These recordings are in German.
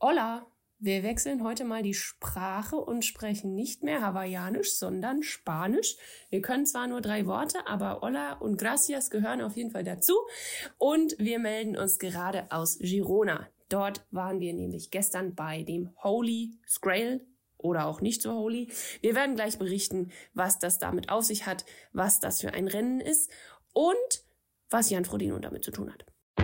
Hola, wir wechseln heute mal die Sprache und sprechen nicht mehr Hawaiianisch, sondern Spanisch. Wir können zwar nur 3 Worte, aber Hola und Gracias gehören auf jeden Fall dazu. Und wir melden uns gerade aus Girona. Dort waren wir nämlich gestern bei dem Holy Grail oder auch nicht so holy. Wir werden gleich berichten, was das damit auf sich hat, was das für ein Rennen ist und was Jan Frodeno damit zu tun hat.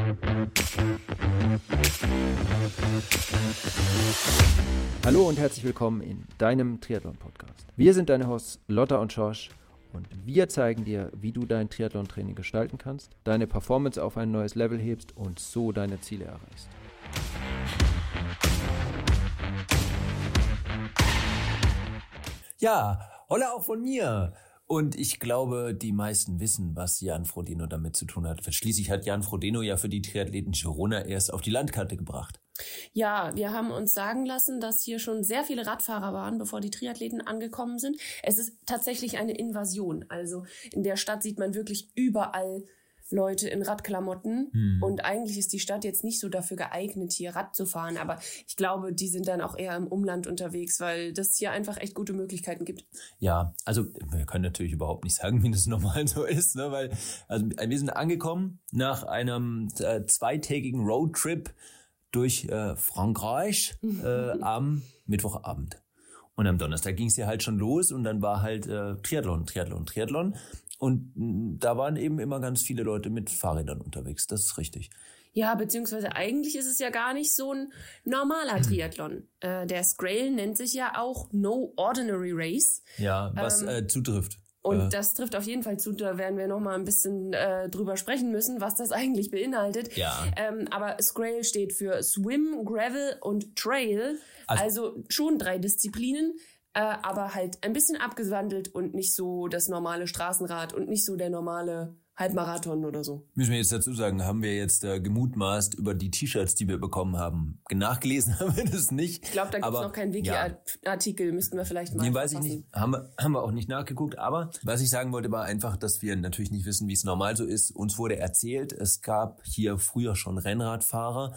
Hallo und herzlich willkommen in deinem Triathlon-Podcast. Wir sind deine Hosts Lotta und Josh und wir zeigen dir, wie du dein Triathlon-Training gestalten kannst, deine Performance auf ein neues Level hebst und so deine Ziele erreichst. Ja, holla auch von mir. Und ich glaube, die meisten wissen, was Jan Frodeno damit zu tun hat. Schließlich hat Jan Frodeno ja für die Triathleten Girona erst auf die Landkarte gebracht. Ja, wir haben uns sagen lassen, dass hier schon sehr viele Radfahrer waren, bevor die Triathleten angekommen sind. Es ist tatsächlich eine Invasion. Also in der Stadt sieht man wirklich überall Leute in Radklamotten. Und eigentlich ist die Stadt jetzt nicht so dafür geeignet, hier Rad zu fahren. Aber ich glaube, die sind dann auch eher im Umland unterwegs, weil das hier einfach echt gute Möglichkeiten gibt. Ja, also wir können natürlich überhaupt nicht sagen, wie das normal so ist, ne? Weil also wir sind angekommen nach einem zweitägigen Roadtrip durch Frankreich am Mittwochabend. Und am Donnerstag ging es ja halt schon los und dann war halt Triathlon. Und da waren eben immer ganz viele Leute mit Fahrrädern unterwegs, das ist richtig. Ja, beziehungsweise eigentlich ist es ja gar nicht so ein normaler Triathlon. Der Grail nennt sich ja auch No Ordinary Race. Ja, was zutrifft. Und das trifft auf jeden Fall zu, da werden wir nochmal ein bisschen drüber sprechen müssen, was das eigentlich beinhaltet. Ja. Aber Grail steht für Swim, Gravel und Trail, also schon 3 Disziplinen. Aber halt ein bisschen abgewandelt und nicht so das normale Straßenrad und nicht so der normale Halbmarathon oder so. Müssen wir jetzt dazu sagen, haben wir jetzt gemutmaßt über die T-Shirts, die wir bekommen haben. Nachgelesen haben wir das nicht. Ich glaube, da gibt es noch keinen Wiki-Artikel, müssten wir vielleicht mal weiß ich nicht. Haben wir auch nicht nachgeguckt. Aber was ich sagen wollte, war einfach, dass wir natürlich nicht wissen, wie es normal so ist. Uns wurde erzählt, es gab hier früher schon Rennradfahrer.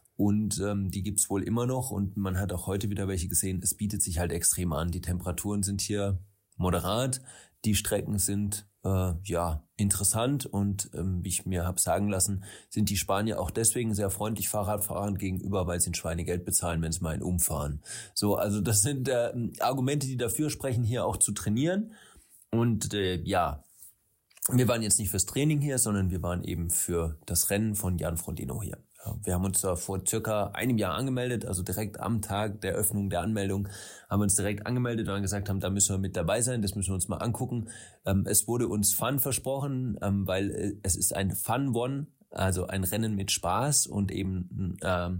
Und die gibt's wohl immer noch und man hat auch heute wieder welche gesehen. Es bietet sich halt extrem an. Die Temperaturen sind hier moderat, die Strecken sind interessant und wie ich mir habe sagen lassen, sind die Spanier auch deswegen sehr freundlich Fahrradfahrern gegenüber, weil sie ein Schweinegeld bezahlen, wenn sie mal einen umfahren. So, also das sind Argumente, die dafür sprechen, hier auch zu trainieren. Und wir waren jetzt nicht fürs Training hier, sondern wir waren eben für das Rennen von Jan Frodeno hier. Wir haben uns da vor circa einem Jahr angemeldet, also direkt am Tag der Öffnung der Anmeldung haben wir uns direkt angemeldet und gesagt haben, da müssen wir mit dabei sein, das müssen wir uns mal angucken. Es wurde uns Fun versprochen, weil es ist ein Fun-One, also ein Rennen mit Spaß und eben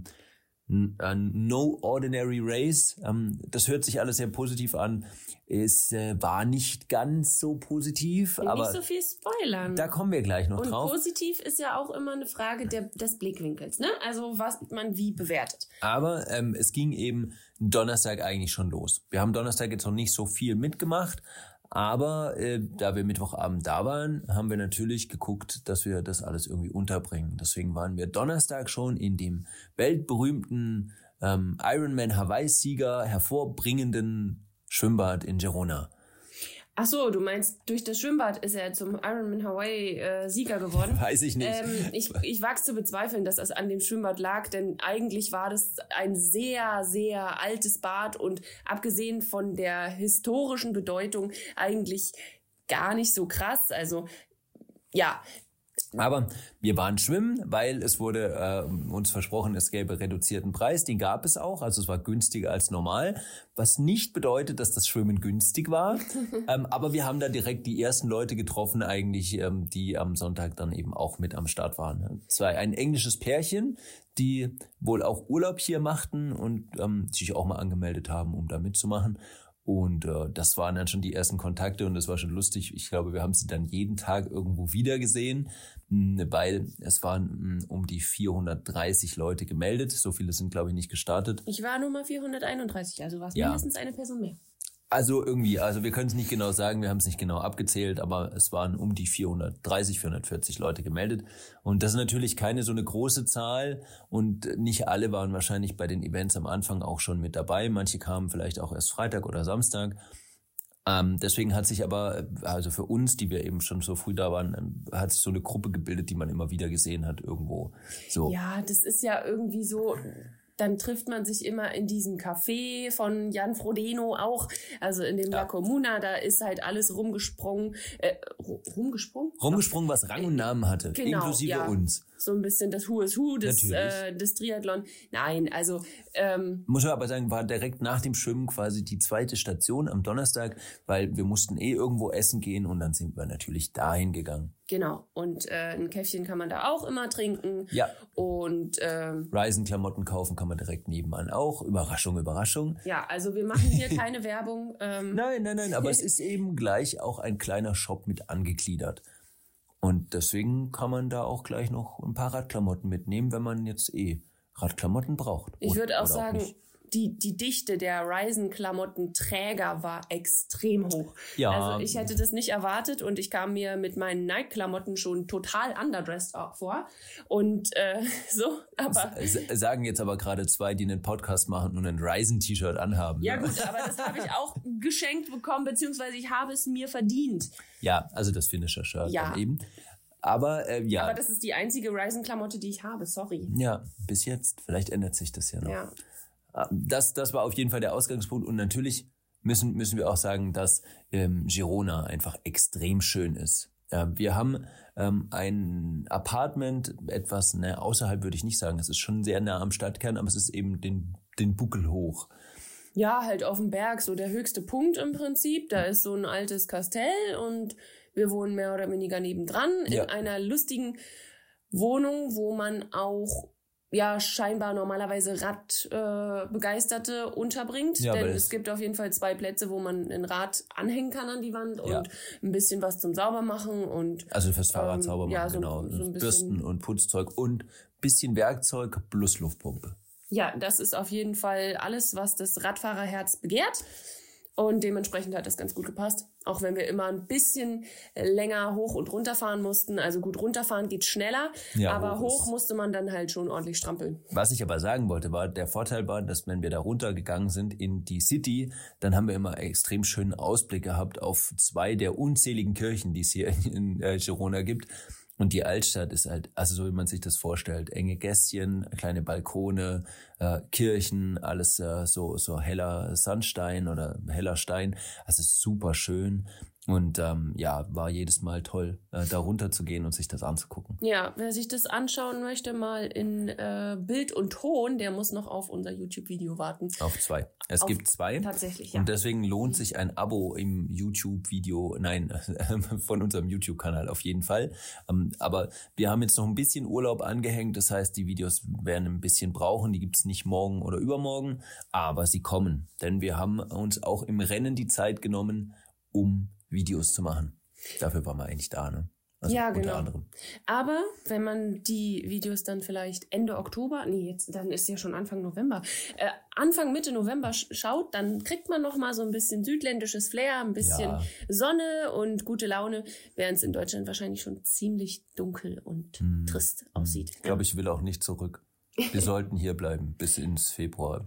No Ordinary Race. Das hört sich alles sehr positiv an. Es war nicht ganz so positiv, aber nicht so viel spoilern. Da kommen wir gleich noch drauf. Und positiv ist ja auch immer eine Frage des Blickwinkels, ne? Also was man wie bewertet. Aber es ging eben Donnerstag eigentlich schon los. Wir haben Donnerstag jetzt noch nicht so viel mitgemacht, aber da wir Mittwochabend da waren, haben wir natürlich geguckt, dass wir das alles irgendwie unterbringen. Deswegen waren wir Donnerstag schon in dem weltberühmten Ironman Hawaii-Sieger hervorbringenden Schwimmbad in Girona. Ach so, du meinst, durch das Schwimmbad ist er zum Ironman Hawaii Sieger geworden? Weiß ich nicht. Ich wage es zu bezweifeln, dass das an dem Schwimmbad lag, denn eigentlich war das ein sehr, sehr altes Bad und abgesehen von der historischen Bedeutung eigentlich gar nicht so krass. Also, ja. Aber wir waren schwimmen, weil es wurde uns versprochen, es gäbe reduzierten Preis. Den gab es auch, also es war günstiger als normal. Was nicht bedeutet, dass das Schwimmen günstig war. Aber wir haben da direkt die ersten Leute getroffen eigentlich, die am Sonntag dann eben auch mit am Start waren. Es war ein englisches Pärchen, die wohl auch Urlaub hier machten und sich auch mal angemeldet haben, um da mitzumachen. Und das waren dann schon die ersten Kontakte und das war schon lustig. Ich glaube, wir haben sie dann jeden Tag irgendwo wieder gesehen, weil es waren um die 430 Leute gemeldet. So viele sind, glaube ich, nicht gestartet. Ich war Nummer 431, also war es mindestens eine Person mehr. Also wir können es nicht genau sagen, wir haben es nicht genau abgezählt, aber es waren um die 440 Leute gemeldet. Und das ist natürlich keine so eine große Zahl und nicht alle waren wahrscheinlich bei den Events am Anfang auch schon mit dabei. Manche kamen vielleicht auch erst Freitag oder Samstag. Deswegen hat sich aber, also für uns, die wir eben schon so früh da waren, hat sich so eine Gruppe gebildet, die man immer wieder gesehen hat irgendwo. So. Ja, das ist ja irgendwie so... Dann trifft man sich immer in diesem Café von Jan Frodeno auch, also in dem La Comuna, da ist halt alles rumgesprungen. Rumgesprungen, was Rang und Namen hatte, genau, inklusive uns. So ein bisschen das Who is Who des Triathlon. Nein, also... Muss man aber sagen, war direkt nach dem Schwimmen quasi die zweite Station am Donnerstag, weil wir mussten irgendwo essen gehen und dann sind wir natürlich dahin gegangen. Genau, und ein Käffchen kann man da auch immer trinken. Ja. Und Ryzen-Klamotten kaufen kann man direkt nebenan auch. Überraschung, Überraschung. Ja, also wir machen hier keine Werbung. Nein, aber es ist eben gleich auch ein kleiner Shop mit angegliedert. Und deswegen kann man da auch gleich noch ein paar Radklamotten mitnehmen, wenn man jetzt Radklamotten braucht. Ich würde auch sagen, die Dichte der Ryzen-Klamottenträger war extrem hoch. Ja. Also ich hätte das nicht erwartet und ich kam mir mit meinen Nike-Klamotten schon total underdressed vor. Und so, aber... Sagen jetzt aber gerade zwei, die einen Podcast machen und ein Ryzen-T-Shirt anhaben. Ja gut, aber das habe ich auch geschenkt bekommen, beziehungsweise ich habe es mir verdient. Ja, also das Finisher-Shirt dann eben. Aber Aber das ist die einzige Ryzen-Klamotte, die ich habe, sorry. Ja, bis jetzt. Vielleicht ändert sich das ja noch. Ja. Das war auf jeden Fall der Ausgangspunkt. Und natürlich müssen wir auch sagen, dass Girona einfach extrem schön ist. Wir haben ein Apartment, etwas außerhalb würde ich nicht sagen. Es ist schon sehr nah am Stadtkern, aber es ist eben den Buckel hoch. Ja, halt auf dem Berg, so der höchste Punkt im Prinzip. Da ist so ein altes Kastell und wir wohnen mehr oder weniger nebendran in einer lustigen Wohnung, wo man auch scheinbar normalerweise Radbegeisterte unterbringt. Ja, denn es gibt auf jeden Fall 2 Plätze, wo man ein Rad anhängen kann an die Wand und ein bisschen was zum Saubermachen und also fürs Fahrrad sauber machen, genau. So ein Bürsten und Putzzeug und bisschen Werkzeug plus Luftpumpe. Ja, das ist auf jeden Fall alles, was das Radfahrerherz begehrt. Und dementsprechend hat das ganz gut gepasst. Auch wenn wir immer ein bisschen länger hoch und runter fahren mussten. Also gut, runterfahren geht schneller, aber hoch musste man dann halt schon ordentlich strampeln. Was ich aber sagen wollte, der Vorteil war, dass wenn wir da runtergegangen sind in die City, dann haben wir immer extrem schönen Ausblick gehabt auf 2 der unzähligen Kirchen, die es hier in Girona gibt. Und die Altstadt ist halt, also so wie man sich das vorstellt, enge Gässchen, kleine Balkone, Kirchen, alles so heller Sandstein oder heller Stein. Also super schön. Und war jedes Mal toll, da runter zu gehen und sich das anzugucken. Ja, wer sich das anschauen möchte, mal in Bild und Ton, der muss noch auf unser YouTube-Video warten. Auf 2. Es gibt 2. Tatsächlich, ja. Und deswegen lohnt sich ein Abo im YouTube-Video, von unserem YouTube-Kanal auf jeden Fall. Aber wir haben jetzt noch ein bisschen Urlaub angehängt. Das heißt, die Videos werden ein bisschen brauchen. Die gibt's nicht morgen oder übermorgen, aber sie kommen. Denn wir haben uns auch im Rennen die Zeit genommen, um Videos zu machen. Dafür waren wir eigentlich da, ne? Also ja, genau. Unter anderem. Aber wenn man die Videos dann vielleicht Ende Oktober, dann ist ja schon Anfang November, Mitte November schaut, dann kriegt man noch mal so ein bisschen südländisches Flair, ein bisschen Sonne und gute Laune, während es in Deutschland wahrscheinlich schon ziemlich dunkel und trist aussieht. Ich glaube, ich will auch nicht zurück. Wir sollten hier bleiben bis ins Frühjahr.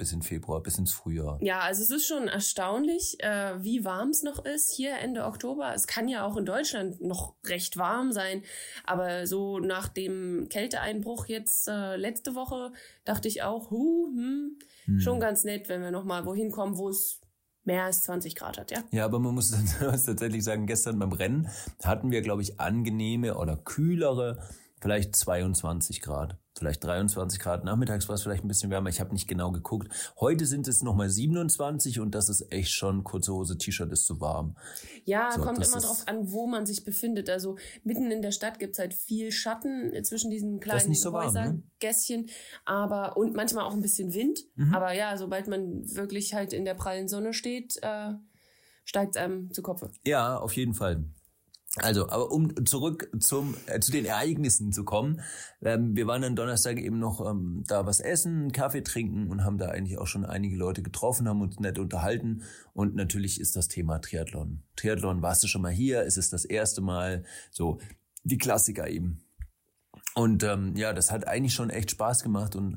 Ja, also es ist schon erstaunlich, wie warm es noch ist hier Ende Oktober. Es kann ja auch in Deutschland noch recht warm sein, aber so nach dem Kälteeinbruch jetzt letzte Woche dachte ich auch, schon ganz nett, wenn wir noch mal wohin kommen, wo es mehr als 20 Grad hat, ja. Ja, aber man muss tatsächlich sagen, gestern beim Rennen hatten wir, glaube ich, angenehme oder kühlere, vielleicht 22 Grad. Vielleicht 23 Grad. Nachmittags war es vielleicht ein bisschen wärmer. Ich habe nicht genau geguckt. Heute sind es nochmal 27 und das ist echt schon, kurze Hose, T-Shirt ist zu warm. Ja, so, kommt immer drauf an, wo man sich befindet. Also mitten in der Stadt gibt's halt viel Schatten zwischen diesen kleinen so Häusergässchen. Und manchmal auch ein bisschen Wind. Aber ja, sobald man wirklich halt in der prallen Sonne steigt es einem zu Kopfe. Ja, auf jeden Fall. Also, aber um zurück zu den Ereignissen zu kommen, wir waren dann Donnerstag eben noch da was essen, Kaffee trinken und haben da eigentlich auch schon einige Leute getroffen, haben uns nett unterhalten und natürlich ist das Thema Triathlon. Triathlon, warst du schon mal hier? Ist es das erste Mal? So, die Klassiker eben. Und das hat eigentlich schon echt Spaß gemacht und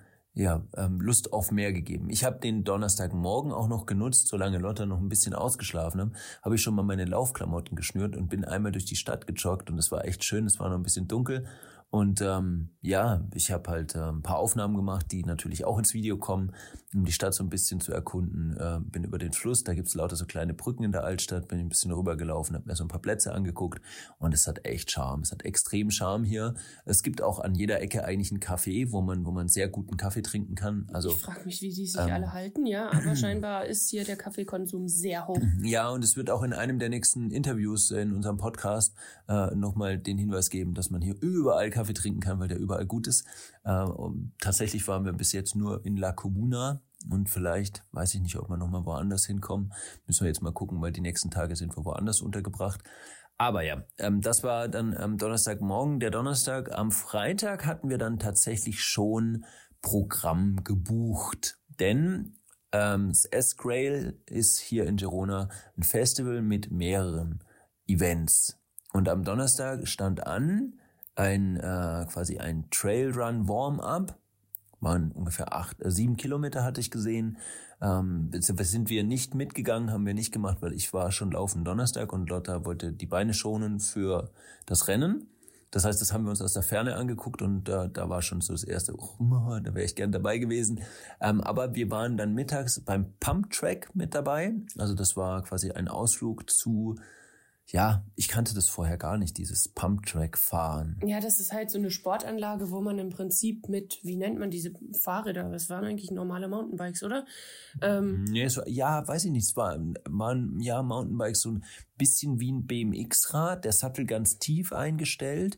Lust auf mehr gegeben. Ich habe den Donnerstagmorgen auch noch genutzt, solange Lotta noch ein bisschen ausgeschlafen hat, habe ich schon mal meine Laufklamotten geschnürt und bin einmal durch die Stadt gejoggt und es war echt schön, es war noch ein bisschen dunkel und ich habe halt ein paar Aufnahmen gemacht, die natürlich auch ins Video kommen, um die Stadt so ein bisschen zu erkunden. Bin über den Fluss, da gibt's lauter so kleine Brücken in der Altstadt, bin ein bisschen rübergelaufen, habe mir so ein paar Plätze angeguckt und es hat echt Charme, es hat extrem Charme hier. Es gibt auch an jeder Ecke eigentlich einen Café, wo man sehr guten Kaffee trinken kann. Also ich frage mich, wie die sich alle halten, ja, aber scheinbar ist hier der Kaffeekonsum sehr hoch. Ja, und es wird auch in einem der nächsten Interviews in unserem Podcast nochmal den Hinweis geben, dass man hier überall Kaffee trinken kann, weil der überall gut ist. Tatsächlich waren wir bis jetzt nur in La Comuna und vielleicht, weiß ich nicht, ob wir nochmal woanders hinkommen. Müssen wir jetzt mal gucken, weil die nächsten Tage sind wir woanders untergebracht. Aber ja, das war dann am Donnerstagmorgen, der Donnerstag. Am Freitag hatten wir dann tatsächlich schon Programm gebucht, denn das S-Grail ist hier in Girona ein Festival mit mehreren Events. Und am Donnerstag stand an quasi ein Trailrun Warm-up. Waren ungefähr 7 Kilometer hatte ich gesehen. Sind wir nicht mitgegangen, haben wir nicht gemacht, weil ich war schon laufen Donnerstag und Lotta wollte die Beine schonen für das Rennen. Das heißt, das haben wir uns aus der Ferne angeguckt und da war schon so das erste, da wäre ich gern dabei gewesen. Aber wir waren dann mittags beim Pump Track mit dabei. Also das war quasi ein Ausflug zu, ich kannte das vorher gar nicht, dieses Pump Track fahren. Ja, das ist halt so eine Sportanlage, wo man im Prinzip mit, wie nennt man diese Fahrräder? Das waren eigentlich normale Mountainbikes, oder? Weiß ich nicht. Es waren Mountainbikes, so ein bisschen wie ein BMX-Rad, der Sattel ganz tief eingestellt.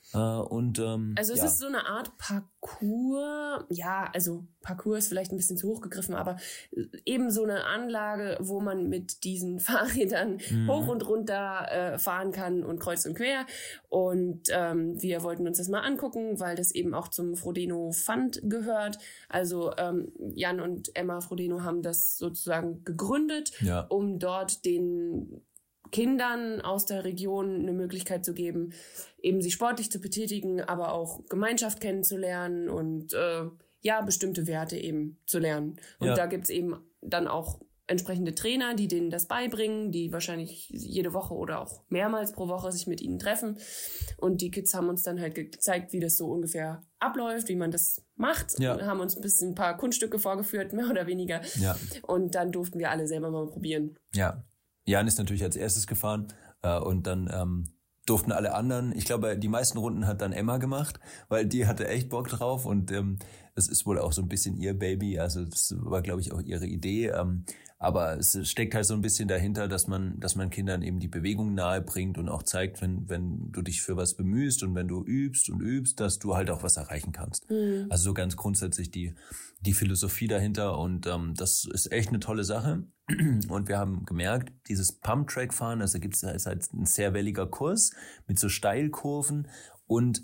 Es ist so eine Art Parcours. Ja, also Parcours ist vielleicht ein bisschen zu hoch gegriffen, aber eben so eine Anlage, wo man mit diesen Fahrrädern hoch und runter fahren kann und kreuz und quer. Und wir wollten uns das mal angucken, weil das eben auch zum Frodeno Fund gehört. Also Jan und Emma Frodeno haben das sozusagen gegründet, um dort den Kindern aus der Region eine Möglichkeit zu geben, eben sich sportlich zu betätigen, aber auch Gemeinschaft kennenzulernen und bestimmte Werte eben zu lernen. Und da gibt's eben dann auch entsprechende Trainer, die denen das beibringen, die wahrscheinlich jede Woche oder auch mehrmals pro Woche sich mit ihnen treffen. Und die Kids haben uns dann halt gezeigt, wie das so ungefähr abläuft, wie man das macht. Und haben uns ein paar Kunststücke vorgeführt, mehr oder weniger. Ja. Und dann durften wir alle selber mal probieren. Ja. Jan ist natürlich als erstes gefahren und dann durften alle anderen, ich glaube, die meisten Runden hat dann Emma gemacht, weil die hatte echt Bock drauf und das ist wohl auch so ein bisschen ihr Baby, also das war, glaube ich, auch ihre Idee, aber es steckt halt so ein bisschen dahinter, dass man Kindern eben die Bewegung nahe bringt und auch zeigt, wenn du dich für was bemühst und wenn du übst, dass du halt auch was erreichen kannst. Mhm. Also so ganz grundsätzlich die Philosophie dahinter und das ist echt eine tolle Sache. Und wir haben gemerkt, dieses Pump-Track-Fahren, also ist halt ein sehr welliger Kurs mit so Steilkurven und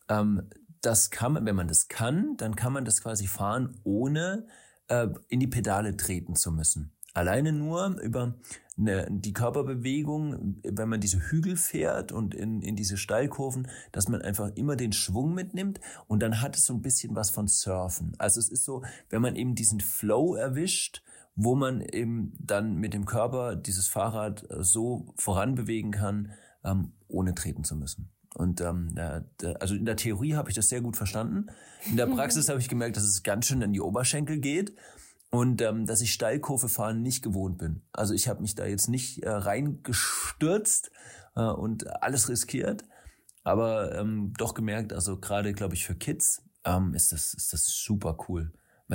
das kann man, wenn man das kann, dann kann man das quasi fahren, ohne in die Pedale treten zu müssen. Alleine nur über die Körperbewegung, wenn man diese Hügel fährt und in diese Steilkurven, dass man einfach immer den Schwung mitnimmt und dann hat es so ein bisschen was von Surfen. Also es ist so, wenn man eben diesen Flow erwischt, wo man eben dann mit dem Körper dieses Fahrrad so voranbewegen kann, ohne treten zu müssen. Und also in der Theorie habe ich das sehr gut verstanden. In der Praxis habe ich gemerkt, dass es ganz schön an die Oberschenkel geht und dass ich Steilkurve fahren nicht gewohnt bin. Also ich habe mich da jetzt nicht reingestürzt und alles riskiert, aber doch gemerkt, also gerade, glaube ich, für Kids ist das super cool. Weil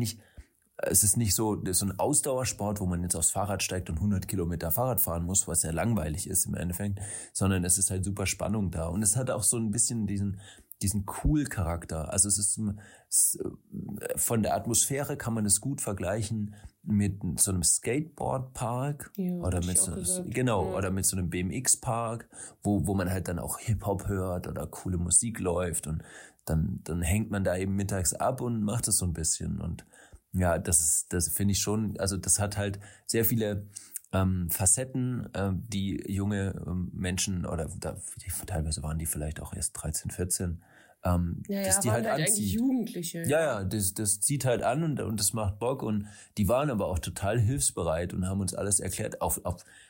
es ist nicht so ein Ausdauersport, wo man jetzt aufs Fahrrad steigt und 100 Kilometer Fahrrad fahren muss, was ja langweilig ist im Endeffekt, sondern es ist halt super Spannung da. Und es hat auch so ein bisschen diesen Cool-Charakter. Also es ist von der Atmosphäre kann man es gut vergleichen mit so einem Skateboardpark oder mit so oder mit so einem BMX-Park, wo man halt dann auch Hip-Hop hört oder coole Musik läuft und dann hängt man da eben mittags ab und macht es so ein bisschen. Und ja, das finde ich schon, also das hat halt sehr viele Facetten, die junge Menschen teilweise waren die vielleicht auch erst 13, 14, dass die waren halt eigentlich Jugendliche. Ja, das zieht halt an und das macht Bock und die waren aber auch total hilfsbereit und haben uns alles erklärt auf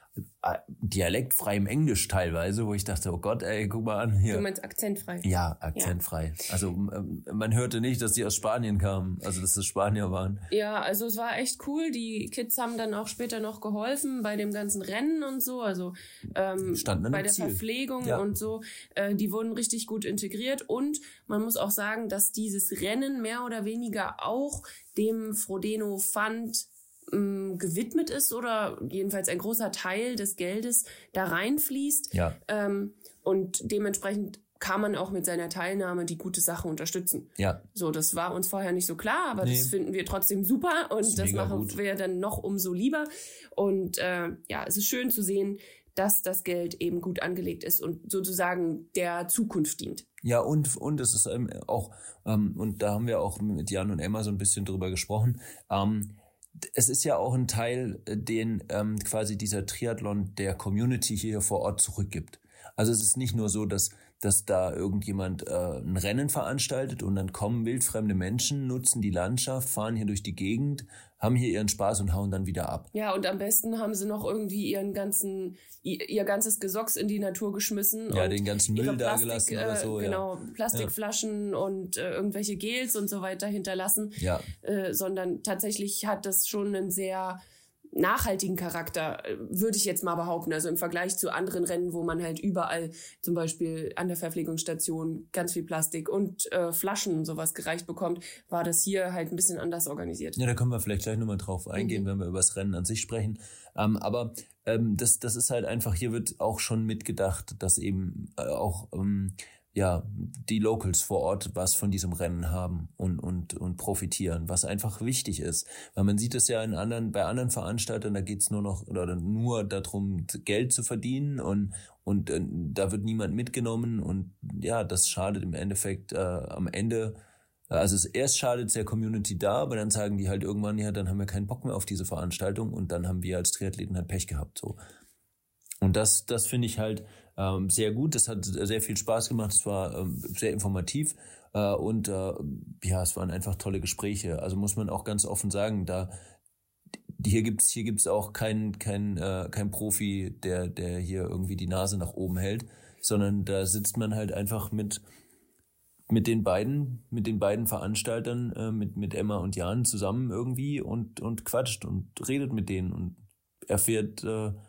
dialektfreiem Englisch teilweise, wo ich dachte, oh Gott, ey, guck mal an hier. Du meinst akzentfrei? Ja, akzentfrei. Ja. Also man hörte nicht, dass die aus Spanien kamen, also dass das Spanier waren. Ja, also es war echt cool. Die Kids haben dann auch später noch geholfen bei dem ganzen Rennen und so, also bei der Verpflegung und so. Die wurden richtig gut integriert und man muss auch sagen, dass dieses Rennen mehr oder weniger auch dem Frodeno Fund gewidmet ist oder jedenfalls ein großer Teil des Geldes da reinfließt. Ja. Und dementsprechend kann man auch mit seiner Teilnahme die gute Sache unterstützen. Ja. So, das war uns vorher nicht so klar, aber das finden wir trotzdem super und das machen wir dann noch umso lieber. Und es ist schön zu sehen, dass das Geld eben gut angelegt ist und sozusagen der Zukunft dient. Ja, und es ist auch, und da haben wir auch mit Jan und Emma so ein bisschen drüber gesprochen, es ist ja auch ein Teil, den quasi dieser Triathlon der Community hier vor Ort zurückgibt. Also es ist nicht nur so, dass da irgendjemand ein Rennen veranstaltet und dann kommen wildfremde Menschen, nutzen die Landschaft, fahren hier durch die Gegend, haben hier ihren Spaß und hauen dann wieder ab. Ja, und am besten haben sie noch irgendwie ihr ganzes Gesocks in die Natur geschmissen. Ja, und den ganzen Müll da gelassen oder so. Genau, Plastikflaschen und irgendwelche Gels und so weiter hinterlassen. Ja. Sondern tatsächlich hat das schon einen sehr nachhaltigen Charakter, würde ich jetzt mal behaupten. Also im Vergleich zu anderen Rennen, wo man halt überall zum Beispiel an der Verpflegungsstation ganz viel Plastik und Flaschen und sowas gereicht bekommt, war das hier halt ein bisschen anders organisiert. Ja, da können wir vielleicht gleich nochmal drauf eingehen, wenn wir über das Rennen an sich sprechen. Aber das ist halt einfach, hier wird auch schon mitgedacht, dass eben auch die Locals vor Ort was von diesem Rennen haben und profitieren, was einfach wichtig ist. Weil man sieht es ja bei anderen Veranstaltern, da geht's nur darum, Geld zu verdienen und da wird niemand mitgenommen und ja, das schadet im Endeffekt am Ende. Also erst schadet es der Community da, aber dann sagen die halt irgendwann, ja, dann haben wir keinen Bock mehr auf diese Veranstaltung und dann haben wir als Triathleten halt Pech gehabt, so. Und das finde ich halt sehr gut. Das hat sehr viel Spaß gemacht. Es war sehr informativ und es waren einfach tolle Gespräche. Also muss man auch ganz offen sagen, hier gibt's auch kein Profi, der hier irgendwie die Nase nach oben hält, sondern da sitzt man halt einfach mit den beiden Veranstaltern, mit Emma und Jan zusammen irgendwie und quatscht und redet mit denen und erfährt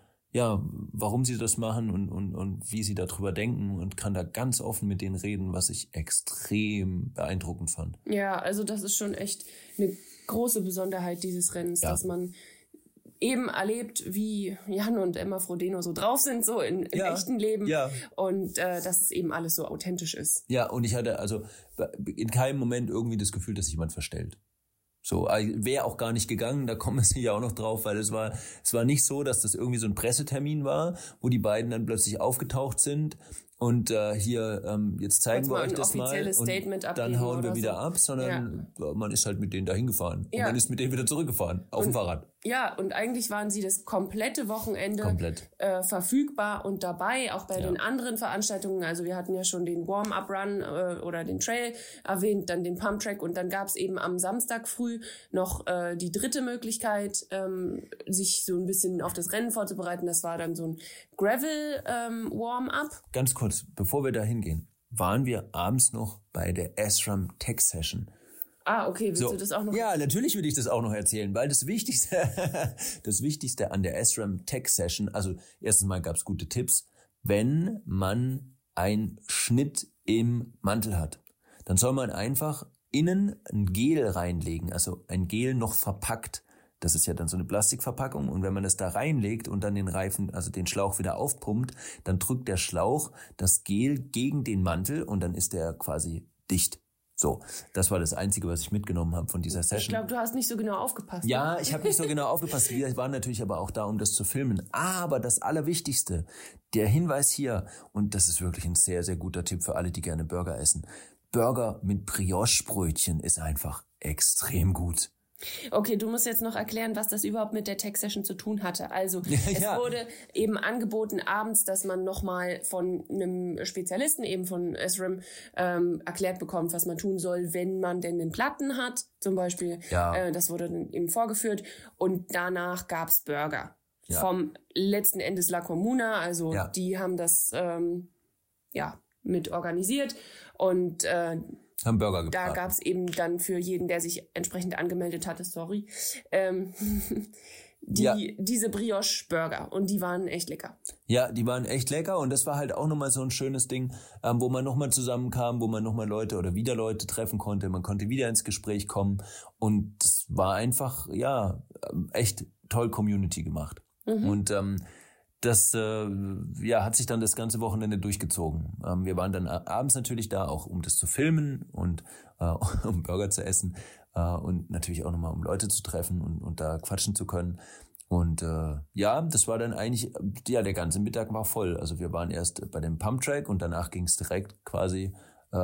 warum sie das machen und wie sie darüber denken und kann da ganz offen mit denen reden, was ich extrem beeindruckend fand. Ja, also das ist schon echt eine große Besonderheit dieses Rennens, dass man eben erlebt, wie Jan und Emma Frodeno so drauf sind, so im echten Leben und dass es eben alles so authentisch ist. Ja, und ich hatte also in keinem Moment irgendwie das Gefühl, dass sich jemand verstellt. So, wäre auch gar nicht gegangen, da kommen wir ja auch noch drauf, weil es war nicht so, dass das irgendwie so ein Pressetermin war, wo die beiden dann plötzlich aufgetaucht sind und jetzt zeigen wir euch das mal und dann hauen wir wieder ab, sondern man ist halt mit denen dahin gefahren und man ist mit denen wieder zurückgefahren, auf dem Fahrrad. Ja, und eigentlich waren sie das komplette Wochenende verfügbar und dabei, auch bei den anderen Veranstaltungen. Also wir hatten ja schon den Warm-Up-Run oder den Trail erwähnt, dann den Pump-Track und dann gab es eben am Samstag früh noch die dritte Möglichkeit, sich so ein bisschen auf das Rennen vorzubereiten. Das war dann so ein Gravel-Warm-Up. Ganz kurz, bevor wir da hingehen, waren wir abends noch bei der SRAM Tech Session. Ah, okay, willst du das auch noch? Ja, natürlich will ich das auch noch erzählen, weil das Wichtigste an der SRAM Tech Session, also erstens mal gab's gute Tipps, wenn man einen Schnitt im Mantel hat, dann soll man einfach innen ein Gel reinlegen, also ein Gel noch verpackt. Das ist ja dann so eine Plastikverpackung und wenn man das da reinlegt und dann den Reifen, also den Schlauch wieder aufpumpt, dann drückt der Schlauch das Gel gegen den Mantel und dann ist der quasi dicht. So, das war das Einzige, was ich mitgenommen habe von dieser Session. Ich glaube, du hast nicht so genau aufgepasst. Ja, ich habe nicht so genau aufgepasst. Wir waren natürlich aber auch da, um das zu filmen. Aber das Allerwichtigste, der Hinweis hier, und das ist wirklich ein sehr, sehr guter Tipp für alle, die gerne Burger essen. Burger mit Brioche-Brötchen ist einfach extrem gut. Okay, du musst jetzt noch erklären, was das überhaupt mit der Tech-Session zu tun hatte. Also es wurde eben angeboten abends, dass man nochmal von einem Spezialisten, eben von SRAM, erklärt bekommt, was man tun soll, wenn man denn den Platten hat, zum Beispiel. Ja. Das wurde dann eben vorgeführt. Und danach gab's Burger. Ja. Vom letzten Endes La Comuna, also die haben das mit organisiert. Und haben Burger gebracht. da gab's eben dann für jeden, der sich entsprechend angemeldet hatte, diese Brioche-Burger. Und die waren echt lecker. Ja, die waren echt lecker. Und das war halt auch nochmal so ein schönes Ding, wo man nochmal zusammenkam, wo man nochmal wieder Leute treffen konnte. Man konnte wieder ins Gespräch kommen. Und das war einfach, echt toll Community gemacht. Und das hat sich dann das ganze Wochenende durchgezogen. Wir waren dann abends natürlich da, auch um das zu filmen und um Burger zu essen und natürlich auch nochmal um Leute zu treffen und da quatschen zu können. Und das war dann eigentlich, der ganze Mittag war voll. Also wir waren erst bei dem Pumptrack und danach ging es direkt quasi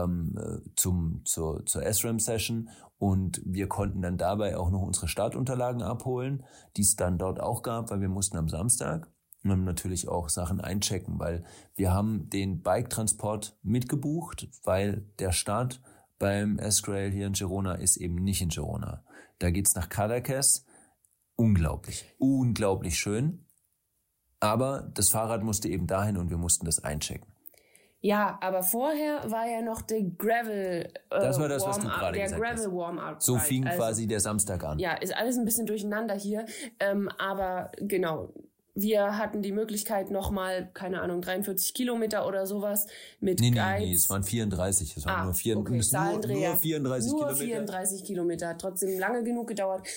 zur SRAM-Session und wir konnten dann dabei auch noch unsere Startunterlagen abholen, die es dann dort auch gab, weil wir mussten am Samstag natürlich auch Sachen einchecken, weil wir haben den Bike-Transport mitgebucht, weil der Start beim S-Grail hier in Girona ist eben nicht in Girona. Da geht's nach Cadaqués. Unglaublich schön. Aber das Fahrrad musste eben dahin und wir mussten das einchecken. Ja, aber vorher war ja noch der Gravel das war das, was du gerade gesagt hast. Gravel Warm-Up. So fing quasi der Samstag an. Ja, ist alles ein bisschen durcheinander hier. Aber genau, wir hatten die Möglichkeit nochmal, keine Ahnung, 43 Kilometer oder sowas mit Guides. Nee, es waren 34. Es waren nur 34 Kilometer. Nur 34 Kilometer. Hat trotzdem lange genug gedauert.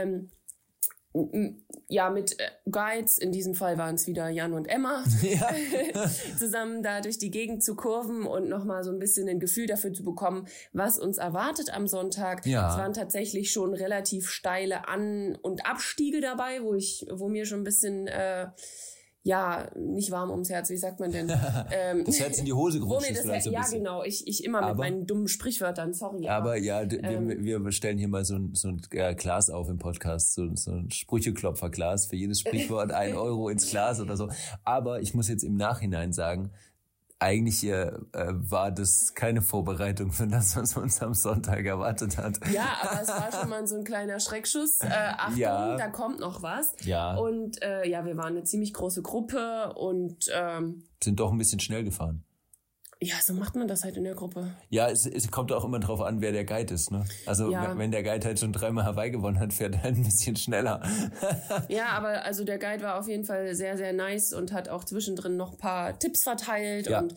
Mit Guides, in diesem Fall waren es wieder Jan und Emma, zusammen da durch die Gegend zu kurven und nochmal so ein bisschen ein Gefühl dafür zu bekommen, was uns erwartet am Sonntag. Ja. Es waren tatsächlich schon relativ steile An- und Abstiege dabei, wo mir schon ein bisschen nicht warm ums Herz, wie sagt man denn? Das Herz in die Hose gerutscht ist vielleicht so ein bisschen. Genau, ich immer mit meinen dummen Sprichwörtern, sorry. Wir stellen hier mal so ein Glas auf im Podcast, so ein Sprücheklopferglas, für jedes Sprichwort 1 Euro ins Glas oder so. Aber ich muss jetzt im Nachhinein sagen, eigentlich war das keine Vorbereitung für das, was uns am Sonntag erwartet hat. Ja, aber es war schon mal so ein kleiner Schreckschuss. Achtung, da kommt noch was. Ja. Und wir waren eine ziemlich große Gruppe und sind doch ein bisschen schnell gefahren. Ja, so macht man das halt in der Gruppe. Ja, es kommt auch immer drauf an, wer der Guide ist, ne? Also wenn der Guide halt schon 3-mal Hawaii gewonnen hat, fährt er halt ein bisschen schneller. Ja, aber also der Guide war auf jeden Fall sehr, sehr nice und hat auch zwischendrin noch ein paar Tipps verteilt und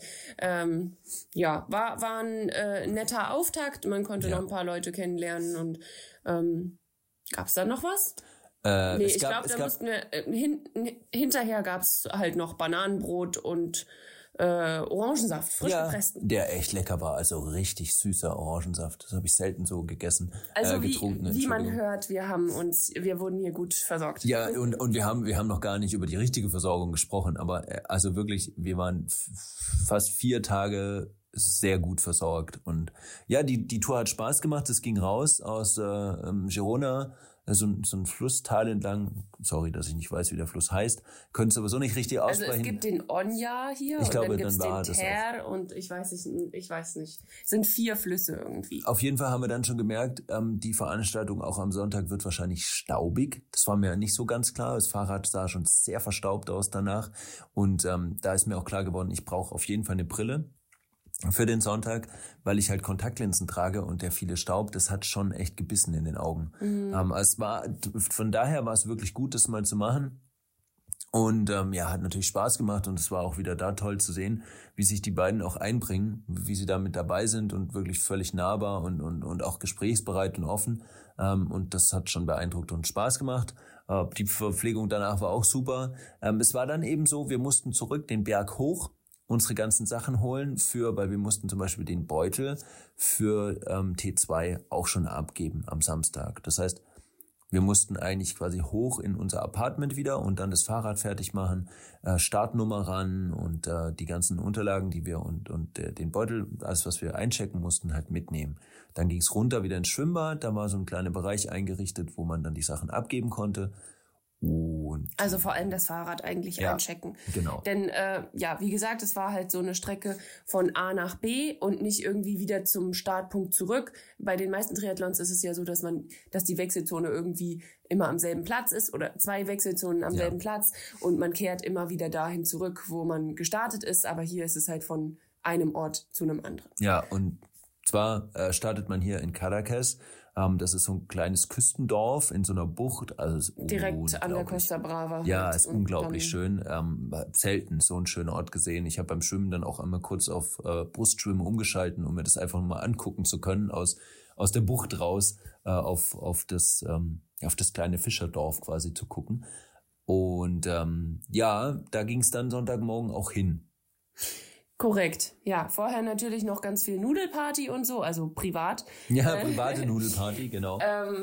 war ein netter Auftakt. Man konnte noch ein paar Leute kennenlernen und gab's da noch was? Ich glaube, da mussten wir hinterher gab's halt noch Bananenbrot und Orangensaft, frisch gepressten. Der echt lecker war, also richtig süßer Orangensaft. Das habe ich selten so gegessen, getrunken. Wie man hört, wir wurden hier gut versorgt. Ja, und wir haben noch gar nicht über die richtige Versorgung gesprochen, aber also wirklich, wir waren fast 4 Tage sehr gut versorgt und ja, die Tour hat Spaß gemacht. Es ging raus aus Girona, so ein Flusstal entlang. Sorry, dass ich nicht weiß, wie der Fluss heißt. Können es aber so nicht richtig aussprechen. Also es gibt den Onya hier ich glaube, und dann gibt dann es den Ter und ich weiß nicht. Es sind 4 Flüsse irgendwie. Auf jeden Fall haben wir dann schon gemerkt, die Veranstaltung auch am Sonntag wird wahrscheinlich staubig. Das war mir nicht so ganz klar. Das Fahrrad sah schon sehr verstaubt aus danach. Und da ist mir auch klar geworden, ich brauche auf jeden Fall eine Brille für den Sonntag, weil ich halt Kontaktlinsen trage und der viele Staub, das hat schon echt gebissen in den Augen. Von daher war es wirklich gut, das mal zu machen. Und hat natürlich Spaß gemacht und es war auch wieder da toll zu sehen, wie sich die beiden auch einbringen, wie sie da mit dabei sind und wirklich völlig nahbar und auch gesprächsbereit und offen. Und das hat schon beeindruckt und Spaß gemacht. Die Verpflegung danach war auch super. Es war dann eben so, wir mussten zurück den Berg hoch. unsere ganzen Sachen holen weil wir mussten zum Beispiel den Beutel für T2 auch schon abgeben am Samstag. Das heißt, wir mussten eigentlich quasi hoch in unser Apartment wieder und dann das Fahrrad fertig machen, Startnummer ran und die ganzen Unterlagen, die wir und den Beutel, alles was wir einchecken mussten, halt mitnehmen. Dann ging es runter wieder ins Schwimmbad, da war so ein kleiner Bereich eingerichtet, wo man dann die Sachen abgeben konnte. Und also vor allem das Fahrrad eigentlich einchecken. Genau. Denn wie gesagt, es war halt so eine Strecke von A nach B und nicht irgendwie wieder zum Startpunkt zurück. Bei den meisten Triathlons ist es ja so, dass die Wechselzone irgendwie immer am selben Platz ist oder 2 Wechselzonen am selben Platz und man kehrt immer wieder dahin zurück, wo man gestartet ist. Aber hier ist es halt von einem Ort zu einem anderen. Ja, und zwar startet man hier in Caracas. Das ist so ein kleines Küstendorf in so einer Bucht. Also direkt an der Costa Brava. Ja, halt. Ist unglaublich schön. Selten so einen schönen Ort gesehen. Ich habe beim Schwimmen dann auch einmal kurz auf Brustschwimmen umgeschalten, um mir das einfach mal angucken zu können, aus der Bucht raus auf das kleine Fischerdorf quasi zu gucken. Und da ging es dann Sonntagmorgen auch hin. Korrekt, ja. Vorher natürlich noch ganz viel Nudelparty und so, also privat. Ja, private Nudelparty, genau.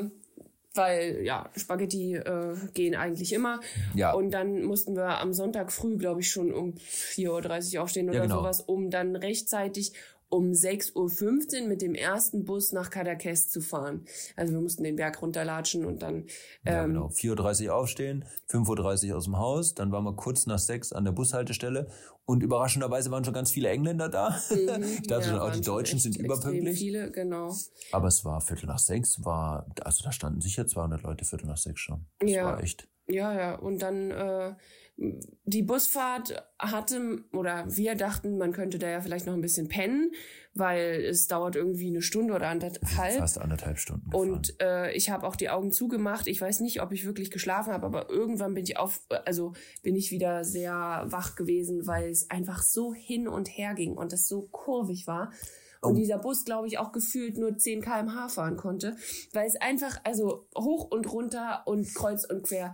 Weil, Spaghetti gehen eigentlich immer. Ja. Und dann mussten wir am Sonntag früh, glaube ich, schon um 4.30 Uhr aufstehen oder sowas, um dann rechtzeitig um 6.15 Uhr mit dem ersten Bus nach Cadaqués zu fahren. Also wir mussten den Berg runterlatschen und dann... 4.30 Uhr aufstehen, 5.30 Uhr aus dem Haus, dann waren wir kurz nach 6 an der Bushaltestelle und überraschenderweise waren schon ganz viele Engländer da. Ich dachte schon, auch die Deutschen sind überpünktlich. Viele, genau. Aber es war 5:45, also da standen sicher 200 Leute 5:45 schon. Das war echt... Ja, und dann die Busfahrt wir dachten, man könnte da ja vielleicht noch ein bisschen pennen, weil es dauert irgendwie eine Stunde oder anderthalb. Fast 1,5 Stunden gefahren. Und ich habe auch die Augen zugemacht. Ich weiß nicht, ob ich wirklich geschlafen habe, aber irgendwann bin ich wieder sehr wach gewesen, weil es einfach so hin und her ging und es so kurvig war. Und dieser Bus, glaube ich, auch gefühlt nur 10 km/h fahren konnte, weil es einfach, also hoch und runter und kreuz und quer,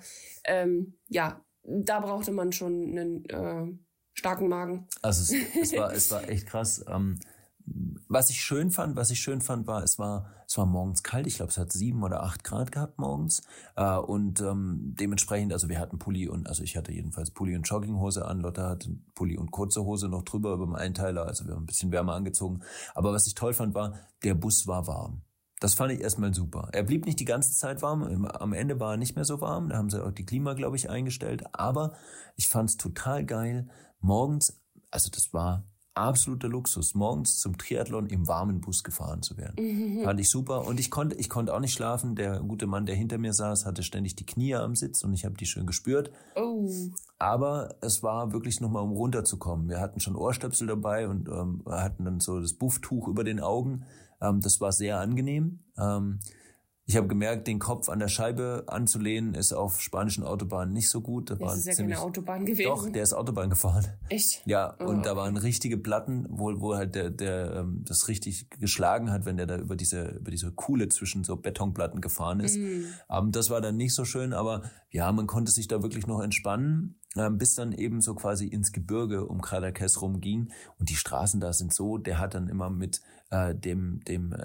da brauchte man schon einen starken Magen. Also es war echt krass. Was ich schön fand, war, es war morgens kalt. Ich glaube, es hat 7 oder 8 Grad gehabt morgens. Und dementsprechend, also wir hatten ich hatte jedenfalls Pulli und Jogginghose an. Lotta hatte Pulli und kurze Hose noch drüber über dem Einteiler. Also wir haben ein bisschen wärmer angezogen. Aber was ich toll fand, war, der Bus war warm. Das fand ich erstmal super. Er blieb nicht die ganze Zeit warm. Am Ende war er nicht mehr so warm. Da haben sie auch die Klima, glaube ich, eingestellt. Aber ich fand es total geil, morgens, also das war absoluter Luxus, morgens zum Triathlon im warmen Bus gefahren zu werden. Fand ich super. Und ich konnte auch nicht schlafen. Der gute Mann, der hinter mir saß, hatte ständig die Knie am Sitz und ich habe die schön gespürt. Oh. Aber es war wirklich nochmal, um runterzukommen. Wir hatten schon Ohrstöpsel dabei und hatten dann so das Bufftuch über den Augen. Das war sehr angenehm. Ich habe gemerkt, den Kopf an der Scheibe anzulehnen, ist auf spanischen Autobahnen nicht so gut. Das ist ja keine Autobahn gewesen. Doch, der ist Autobahn gefahren. Echt? Ja, und da waren richtige Platten, wo halt der das richtig geschlagen hat, wenn der da über diese Kuhle zwischen so Betonplatten gefahren ist. Das war dann nicht so schön, aber ja, man konnte sich da wirklich noch entspannen, bis dann eben so quasi ins Gebirge um Cadaqués rumging. Und die Straßen da sind so, der hat dann immer mit dem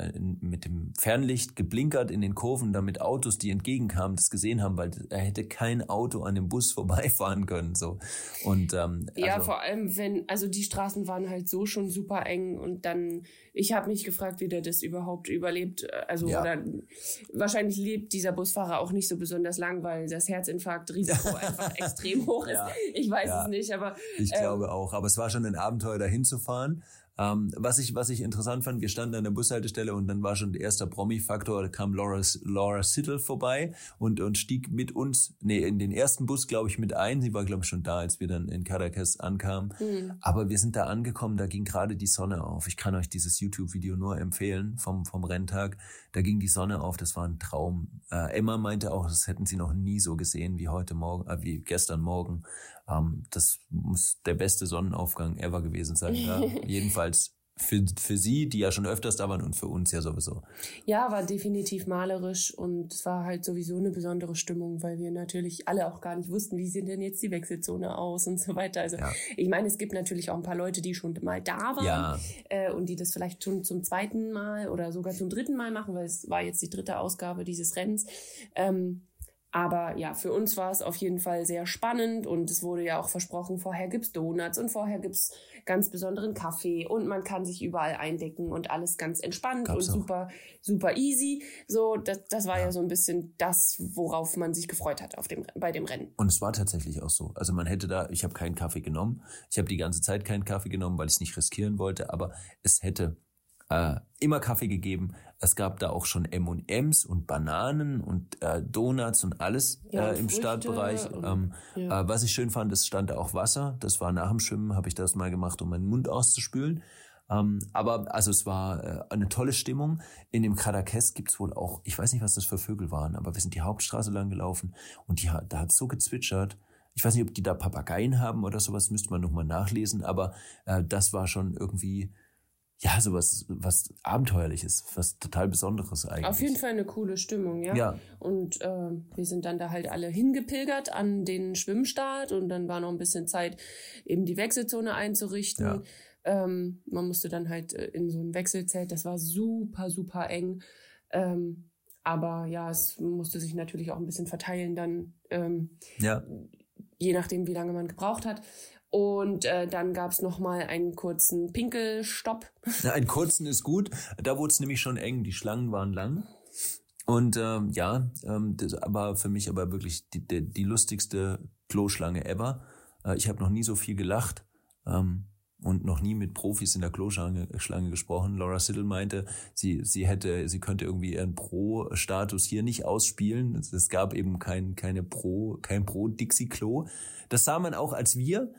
Fernlicht geblinkert in den Kurven, damit Autos, die entgegenkamen, das gesehen haben, weil er hätte kein Auto an dem Bus vorbeifahren können. So. Und vor allem, die Straßen waren halt so schon super eng und dann, ich habe mich gefragt, wie der das überhaupt überlebt. Oder wahrscheinlich lebt dieser Busfahrer auch nicht so besonders lang, weil das Herzinfarktrisiko einfach extrem hoch ist. Ja. Ich weiß es nicht, aber ich glaube auch. Aber es war schon ein Abenteuer, dahin zu fahren. Was ich interessant fand, wir standen an der Bushaltestelle und dann war schon der erste Promi-Faktor, da kam Laura Siddle vorbei und stieg mit uns, in den ersten Bus, glaube ich, mit ein. Sie war, glaube ich, schon da, als wir dann in Caracas ankamen. Aber wir sind da angekommen, da ging gerade die Sonne auf. Ich kann euch dieses YouTube-Video nur empfehlen vom Renntag. Da ging die Sonne auf, das war ein Traum. Emma meinte auch, das hätten sie noch nie so gesehen wie gestern Morgen. Das muss der beste Sonnenaufgang ever gewesen sein. Ja? Jedenfalls für sie, die ja schon öfters da waren und für uns ja sowieso. Ja, war definitiv malerisch und es war halt sowieso eine besondere Stimmung, weil wir natürlich alle auch gar nicht wussten, wie sieht denn jetzt die Wechselzone aus und so weiter. Also ich meine, es gibt natürlich auch ein paar Leute, die schon mal da waren und die das vielleicht schon zum 2. Mal oder sogar zum 3. Mal machen, weil es war jetzt die 3. Ausgabe dieses Rennens. Aber ja, für uns war es auf jeden Fall sehr spannend und es wurde ja auch versprochen, vorher gibt's Donuts und vorher gibt's ganz besonderen Kaffee und man kann sich überall eindecken und alles ganz entspannt und super, super easy. So, das war ja so ein bisschen das, worauf man sich gefreut hat bei dem Rennen. Und es war tatsächlich auch so. Also ich habe keinen Kaffee genommen. Ich habe die ganze Zeit keinen Kaffee genommen, weil ich es nicht riskieren wollte, aber es hätte immer Kaffee gegeben. Es gab da auch schon M&Ms und Bananen und Donuts und alles im Startbereich. Was ich schön fand, es stand da auch Wasser. Das war nach dem Schwimmen, habe ich das mal gemacht, um meinen Mund auszuspülen. Aber also es war eine tolle Stimmung. In dem Cadaqués gibt's wohl auch, ich weiß nicht, was das für Vögel waren, aber wir sind die Hauptstraße lang gelaufen und da hat so gezwitschert. Ich weiß nicht, ob die da Papageien haben oder sowas, müsste man nochmal nachlesen, aber das war schon irgendwie sowas, was Abenteuerliches, was total Besonderes eigentlich. Auf jeden Fall eine coole Stimmung, ja. Und wir sind dann da halt alle hingepilgert an den Schwimmstart und dann war noch ein bisschen Zeit, eben die Wechselzone einzurichten. Ja. Man musste dann halt in so ein Wechselzelt, das war super, super eng. Aber ja, es musste sich natürlich auch ein bisschen verteilen dann, je nachdem, wie lange man gebraucht hat. Und dann gab's noch mal einen kurzen Pinkelstopp. Ja, einen kurzen ist gut. Da wurde es nämlich schon eng. Die Schlangen waren lang. Und das aber für mich aber wirklich die lustigste Kloschlange ever. Ich habe noch nie so viel gelacht und noch nie mit Profis in der Kloschlange gesprochen. Laura Siddle meinte, sie könnte irgendwie ihren Pro-Status hier nicht ausspielen. Es gab eben kein Pro-Dixie-Klo. Das sah man auch, als wir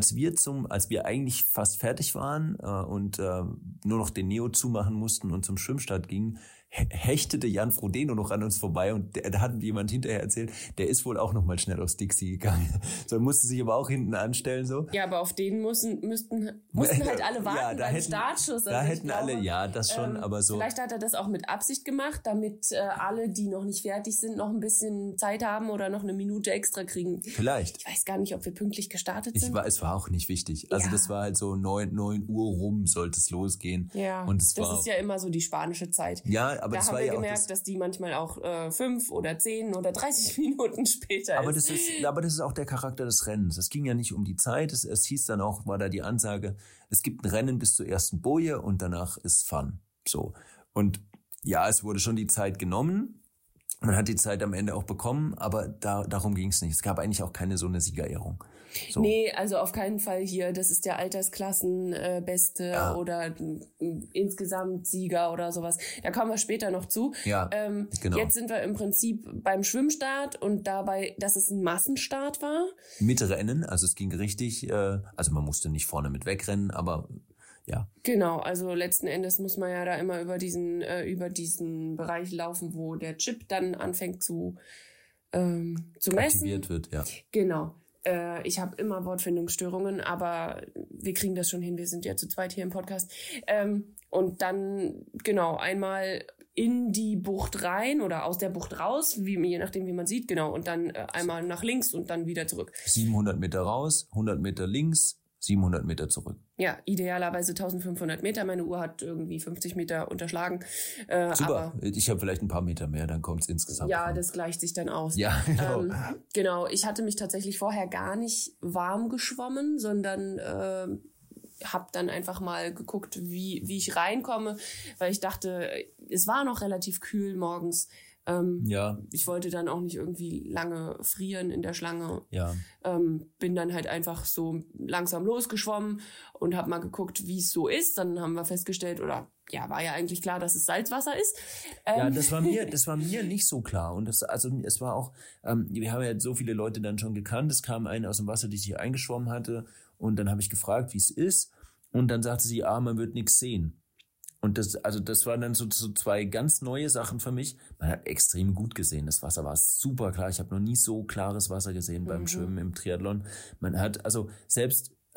eigentlich fast fertig waren und nur noch den Neo zumachen mussten und zum Schwimmstart gingen, hechtete Jan Frodeno noch an uns vorbei und da hat jemand hinterher erzählt, der ist wohl auch noch mal schnell aufs Dixie gegangen. So, musste sich aber auch hinten anstellen so. Ja, aber auf den mussten halt alle warten beim Startschuss. Da hätten alle, das schon, aber so. Vielleicht hat er das auch mit Absicht gemacht, damit alle, die noch nicht fertig sind, noch ein bisschen Zeit haben oder noch eine Minute extra kriegen. Vielleicht. Ich weiß gar nicht, ob wir pünktlich gestartet sind. Es war auch nicht wichtig. Also das war halt so 9 Uhr rum sollte es losgehen. Ja, und das ist ja immer so die spanische Zeit. Ja, aber da haben wir gemerkt, dass die manchmal auch 5 oder 10 oder 30 Minuten später aber ist. Aber das ist auch der Charakter des Rennens. Es ging ja nicht um die Zeit. Es hieß dann auch, war da die Ansage, es gibt ein Rennen bis zur ersten Boje und danach ist Fun. So. Und ja, es wurde schon die Zeit genommen. Man hat die Zeit am Ende auch bekommen, aber darum ging es nicht. Es gab eigentlich auch keine so eine Siegerehrung. So. Nee, also auf keinen Fall hier, das ist der Altersklassenbeste oder insgesamt Sieger oder sowas. Da kommen wir später noch zu. Ja, genau. Jetzt sind wir im Prinzip beim Schwimmstart und dabei, dass es ein Massenstart war. Mit Rennen, also es ging richtig, also man musste nicht vorne mit wegrennen, aber ja. Genau, also letzten Endes muss man ja da immer über diesen Bereich laufen, wo der Chip dann anfängt zu messen. Aktiviert wird, ja. Genau. Ich habe immer Wortfindungsstörungen, aber wir kriegen das schon hin. Wir sind ja zu zweit hier im Podcast. Und dann, genau, einmal in die Bucht rein oder aus der Bucht raus, je nachdem, wie man sieht, genau. Und dann einmal nach links und dann wieder zurück. 700 Meter raus, 100 Meter links, 700 Meter zurück. Ja, idealerweise 1500 Meter. Meine Uhr hat irgendwie 50 Meter unterschlagen. Super, ich habe vielleicht ein paar Meter mehr, dann kommt es insgesamt. Ja, das gleicht sich dann aus. Ja, genau. Genau, ich hatte mich tatsächlich vorher gar nicht warm geschwommen, sondern habe dann einfach mal geguckt, wie ich reinkomme, weil ich dachte, es war noch relativ kühl morgens. Ich wollte dann auch nicht irgendwie lange frieren in der Schlange. Ja. Bin dann halt einfach so langsam losgeschwommen und habe mal geguckt, wie es so ist. Dann haben wir festgestellt, war ja eigentlich klar, dass es Salzwasser ist. Ja, das war mir nicht so klar. Und es war auch, wir haben ja so viele Leute dann schon gekannt. Es kam eine aus dem Wasser, die sich eingeschwommen hatte. Und dann habe ich gefragt, wie es ist. Und dann sagte sie, man wird nichts sehen. Und das waren dann so zwei ganz neue Sachen für mich. Man hat extrem gut gesehen. Das Wasser war super klar. Ich habe noch nie so klares Wasser gesehen beim Schwimmen im Triathlon. Man hat, also selbst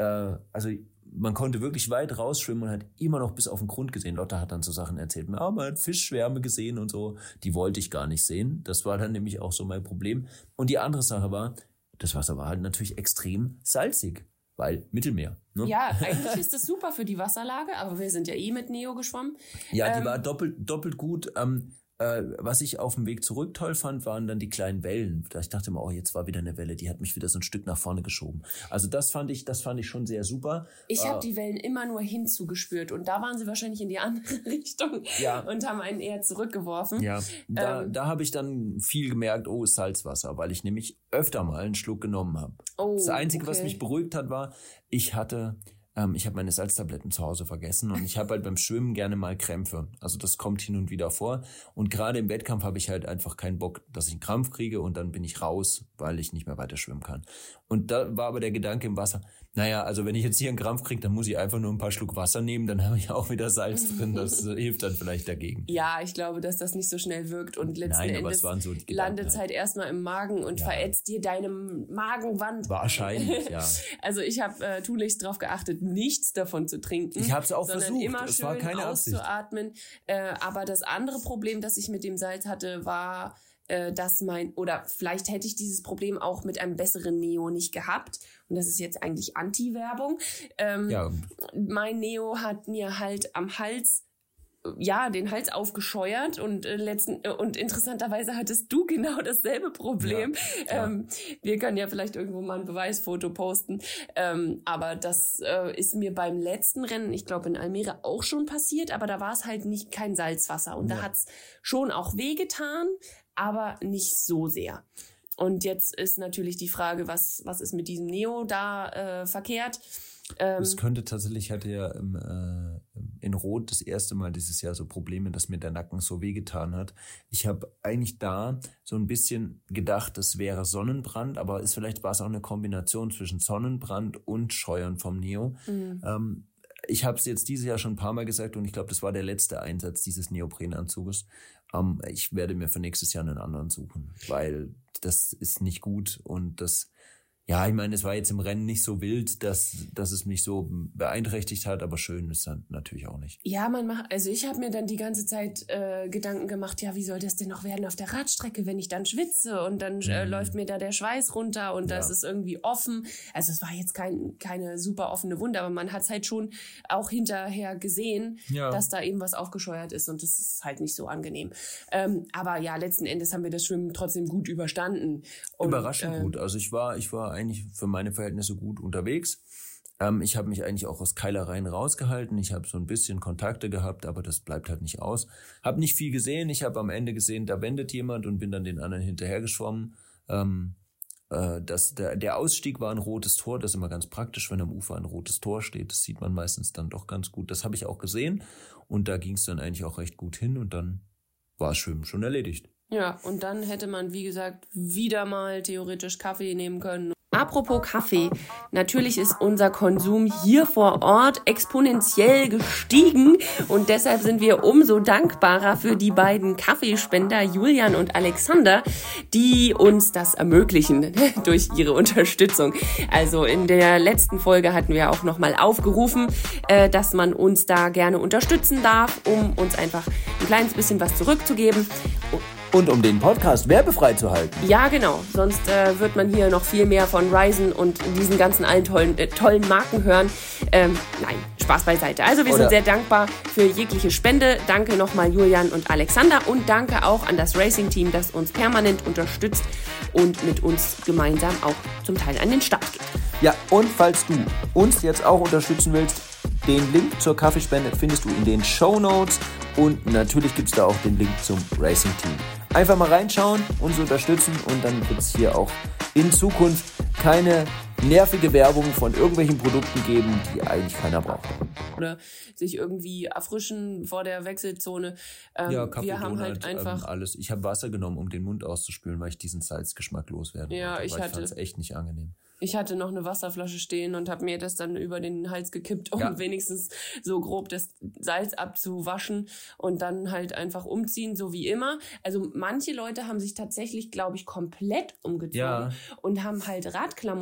also man konnte wirklich weit rausschwimmen und hat immer noch bis auf den Grund gesehen. Lotta hat dann so Sachen erzählt, man hat Fischschwärme gesehen und so. Die wollte ich gar nicht sehen. Das war dann nämlich auch so mein Problem. Und die andere Sache war, das Wasser war halt natürlich extrem salzig, weil Mittelmeer. Ne? Ja, eigentlich ist das super für die Wasserlage, aber wir sind ja mit Neo geschwommen. Ja, die war doppelt gut. Was ich auf dem Weg zurück toll fand, waren dann die kleinen Wellen. Ich dachte mir, jetzt war wieder eine Welle, die hat mich wieder so ein Stück nach vorne geschoben. Also das fand ich schon sehr super. Ich habe die Wellen immer nur hinzugespürt und da waren sie wahrscheinlich in die andere Richtung und haben einen eher zurückgeworfen. Ja, da habe ich dann viel gemerkt, ist Salzwasser, weil ich nämlich öfter mal einen Schluck genommen habe. Das Einzige, was mich beruhigt hat, war, ich habe meine Salztabletten zu Hause vergessen und ich habe halt beim Schwimmen gerne mal Krämpfe. Also das kommt hin und wieder vor. Und gerade im Wettkampf habe ich halt einfach keinen Bock, dass ich einen Krampf kriege und dann bin ich raus, weil ich nicht mehr weiter schwimmen kann. Und da war aber der Gedanke im Wasser, also wenn ich jetzt hier einen Krampf kriege, dann muss ich einfach nur ein paar Schluck Wasser nehmen, dann habe ich auch wieder Salz drin. Das hilft dann vielleicht dagegen. Ja, ich glaube, dass das nicht so schnell wirkt und letzten Endes landet es halt erstmal im Magen und verätzt dir deine Magenwand. Wahrscheinlich, ja. Also ich habe tunlichst darauf geachtet, nichts davon zu trinken. Ich habe es auch sondern versucht, immer es schön war keine auszuatmen. Aber das andere Problem, das ich mit dem Salz hatte, war, dass vielleicht hätte ich dieses Problem auch mit einem besseren Neo nicht gehabt. Und das ist jetzt eigentlich Anti-Werbung. Mein Neo hat mir halt am Hals den Hals aufgescheuert und interessanterweise hattest du genau dasselbe Problem. Ja, wir können ja vielleicht irgendwo mal ein Beweisfoto posten. Aber das ist mir beim letzten Rennen, ich glaube in Almere auch schon passiert, aber da war es halt kein Salzwasser und da hat's schon auch wehgetan, aber nicht so sehr. Und jetzt ist natürlich die Frage, was ist mit diesem Neo da verkehrt? Es könnte tatsächlich, ich hatte ja in Rot das erste Mal dieses Jahr so Probleme, dass mir der Nacken so wehgetan hat. Ich habe eigentlich da so ein bisschen gedacht, das wäre Sonnenbrand, aber vielleicht war es auch eine Kombination zwischen Sonnenbrand und Scheuern vom Neo. Mhm. Ich habe es jetzt dieses Jahr schon ein paar Mal gesagt und ich glaube, das war der letzte Einsatz dieses Neoprenanzuges. Ich werde mir für nächstes Jahr einen anderen suchen, weil das ist nicht gut und ich meine, es war jetzt im Rennen nicht so wild, dass es mich so beeinträchtigt hat, aber schön ist dann natürlich auch nicht. Ja, ich habe mir dann die ganze Zeit Gedanken gemacht, wie soll das denn noch werden auf der Radstrecke, wenn ich dann schwitze und dann läuft mir da der Schweiß runter und das ist irgendwie offen. Also es war jetzt keine super offene Wunde, aber man hat es halt schon auch hinterher gesehen, dass da eben was aufgescheuert ist und das ist halt nicht so angenehm. Aber ja, letzten Endes haben wir das Schwimmen trotzdem gut überstanden. Und, überraschend gut. Also ich war eigentlich für meine Verhältnisse gut unterwegs. Ich habe mich eigentlich auch aus Keilereien rausgehalten. Ich habe so ein bisschen Kontakte gehabt, aber das bleibt halt nicht aus. Habe nicht viel gesehen. Ich habe am Ende gesehen, da wendet jemand und bin dann den anderen hinterhergeschwommen. Der Ausstieg war ein rotes Tor. Das ist immer ganz praktisch, wenn am Ufer ein rotes Tor steht. Das sieht man meistens dann doch ganz gut. Das habe ich auch gesehen und da ging es dann eigentlich auch recht gut hin und dann war das Schwimmen schon erledigt. Ja, und dann hätte man, wie gesagt, wieder mal theoretisch Kaffee nehmen können. Apropos Kaffee, natürlich ist unser Konsum hier vor Ort exponentiell gestiegen und deshalb sind wir umso dankbarer für die beiden Kaffeespender Julian und Alexander, die uns das ermöglichen durch ihre Unterstützung. Also in der letzten Folge hatten wir auch nochmal aufgerufen, dass man uns da gerne unterstützen darf, um uns einfach ein kleines bisschen was zurückzugeben. Und um den Podcast werbefrei zu halten. Ja, genau. Sonst wird man hier noch viel mehr von Ryzen und diesen ganzen allen tollen Marken hören. Nein, Spaß beiseite. Also wir sind sehr dankbar für jegliche Spende. Danke nochmal Julian und Alexander und danke auch an das Racing-Team, das uns permanent unterstützt und mit uns gemeinsam auch zum Teil an den Start geht. Ja, und falls du uns jetzt auch unterstützen willst, den Link zur Kaffeespende findest du in den Shownotes und natürlich gibt es da auch den Link zum Racing-Team. Einfach mal reinschauen, uns unterstützen und dann wird es hier auch in Zukunft keine nervige Werbung von irgendwelchen Produkten geben, die eigentlich keiner braucht. Oder sich irgendwie erfrischen vor der Wechselzone. Kaffee, wir haben Donut, halt einfach alles. Ich habe Wasser genommen, um den Mund auszuspülen, weil ich diesen Salzgeschmack loswerden wollte. Ich fand es echt nicht angenehm. Ich hatte noch eine Wasserflasche stehen und habe mir das dann über den Hals gekippt, um wenigstens so grob das Salz abzuwaschen und dann halt einfach umziehen, so wie immer. Also manche Leute haben sich tatsächlich, glaube ich, komplett umgezogen und haben halt Radklamotten dann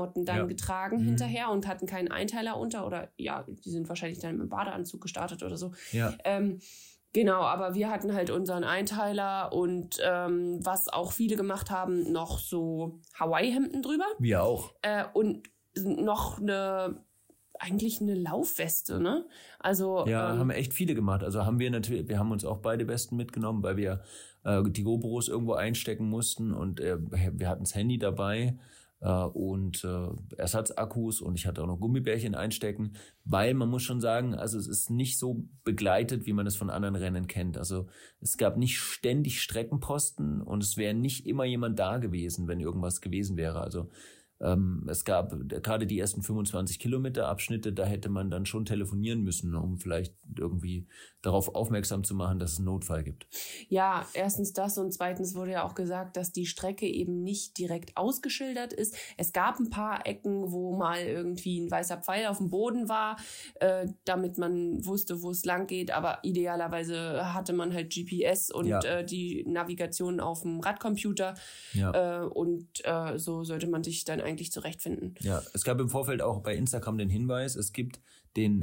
getragen hinterher und hatten keinen Einteiler unter oder ja, die sind wahrscheinlich dann im Badeanzug gestartet oder so. Ja. Genau, aber wir hatten halt unseren Einteiler und was auch viele gemacht haben, noch so Hawaii-Hemden drüber. Wir auch. Und noch eigentlich eine Laufweste, ne? Also ja, haben echt viele gemacht. Also wir haben uns auch beide Westen mitgenommen, weil wir die GoPros irgendwo einstecken mussten und wir hatten das Handy dabei und Ersatzakkus und ich hatte auch noch Gummibärchen einstecken, weil man muss schon sagen, also es ist nicht so begleitet, wie man es von anderen Rennen kennt. Also es gab nicht ständig Streckenposten und es wäre nicht immer jemand da gewesen, wenn irgendwas gewesen wäre. Also es gab gerade die ersten 25 Kilometer Abschnitte, da hätte man dann schon telefonieren müssen, um vielleicht irgendwie darauf aufmerksam zu machen, dass es einen Notfall gibt. Ja, erstens das und zweitens wurde ja auch gesagt, dass die Strecke eben nicht direkt ausgeschildert ist. Es gab ein paar Ecken, wo mal irgendwie ein weißer Pfeil auf dem Boden war, damit man wusste, wo es lang geht, aber idealerweise hatte man halt GPS und die Navigation auf dem Radcomputer und so sollte man sich dann eigentlich zurechtfinden. Ja, es gab im Vorfeld auch bei Instagram den Hinweis, es gibt den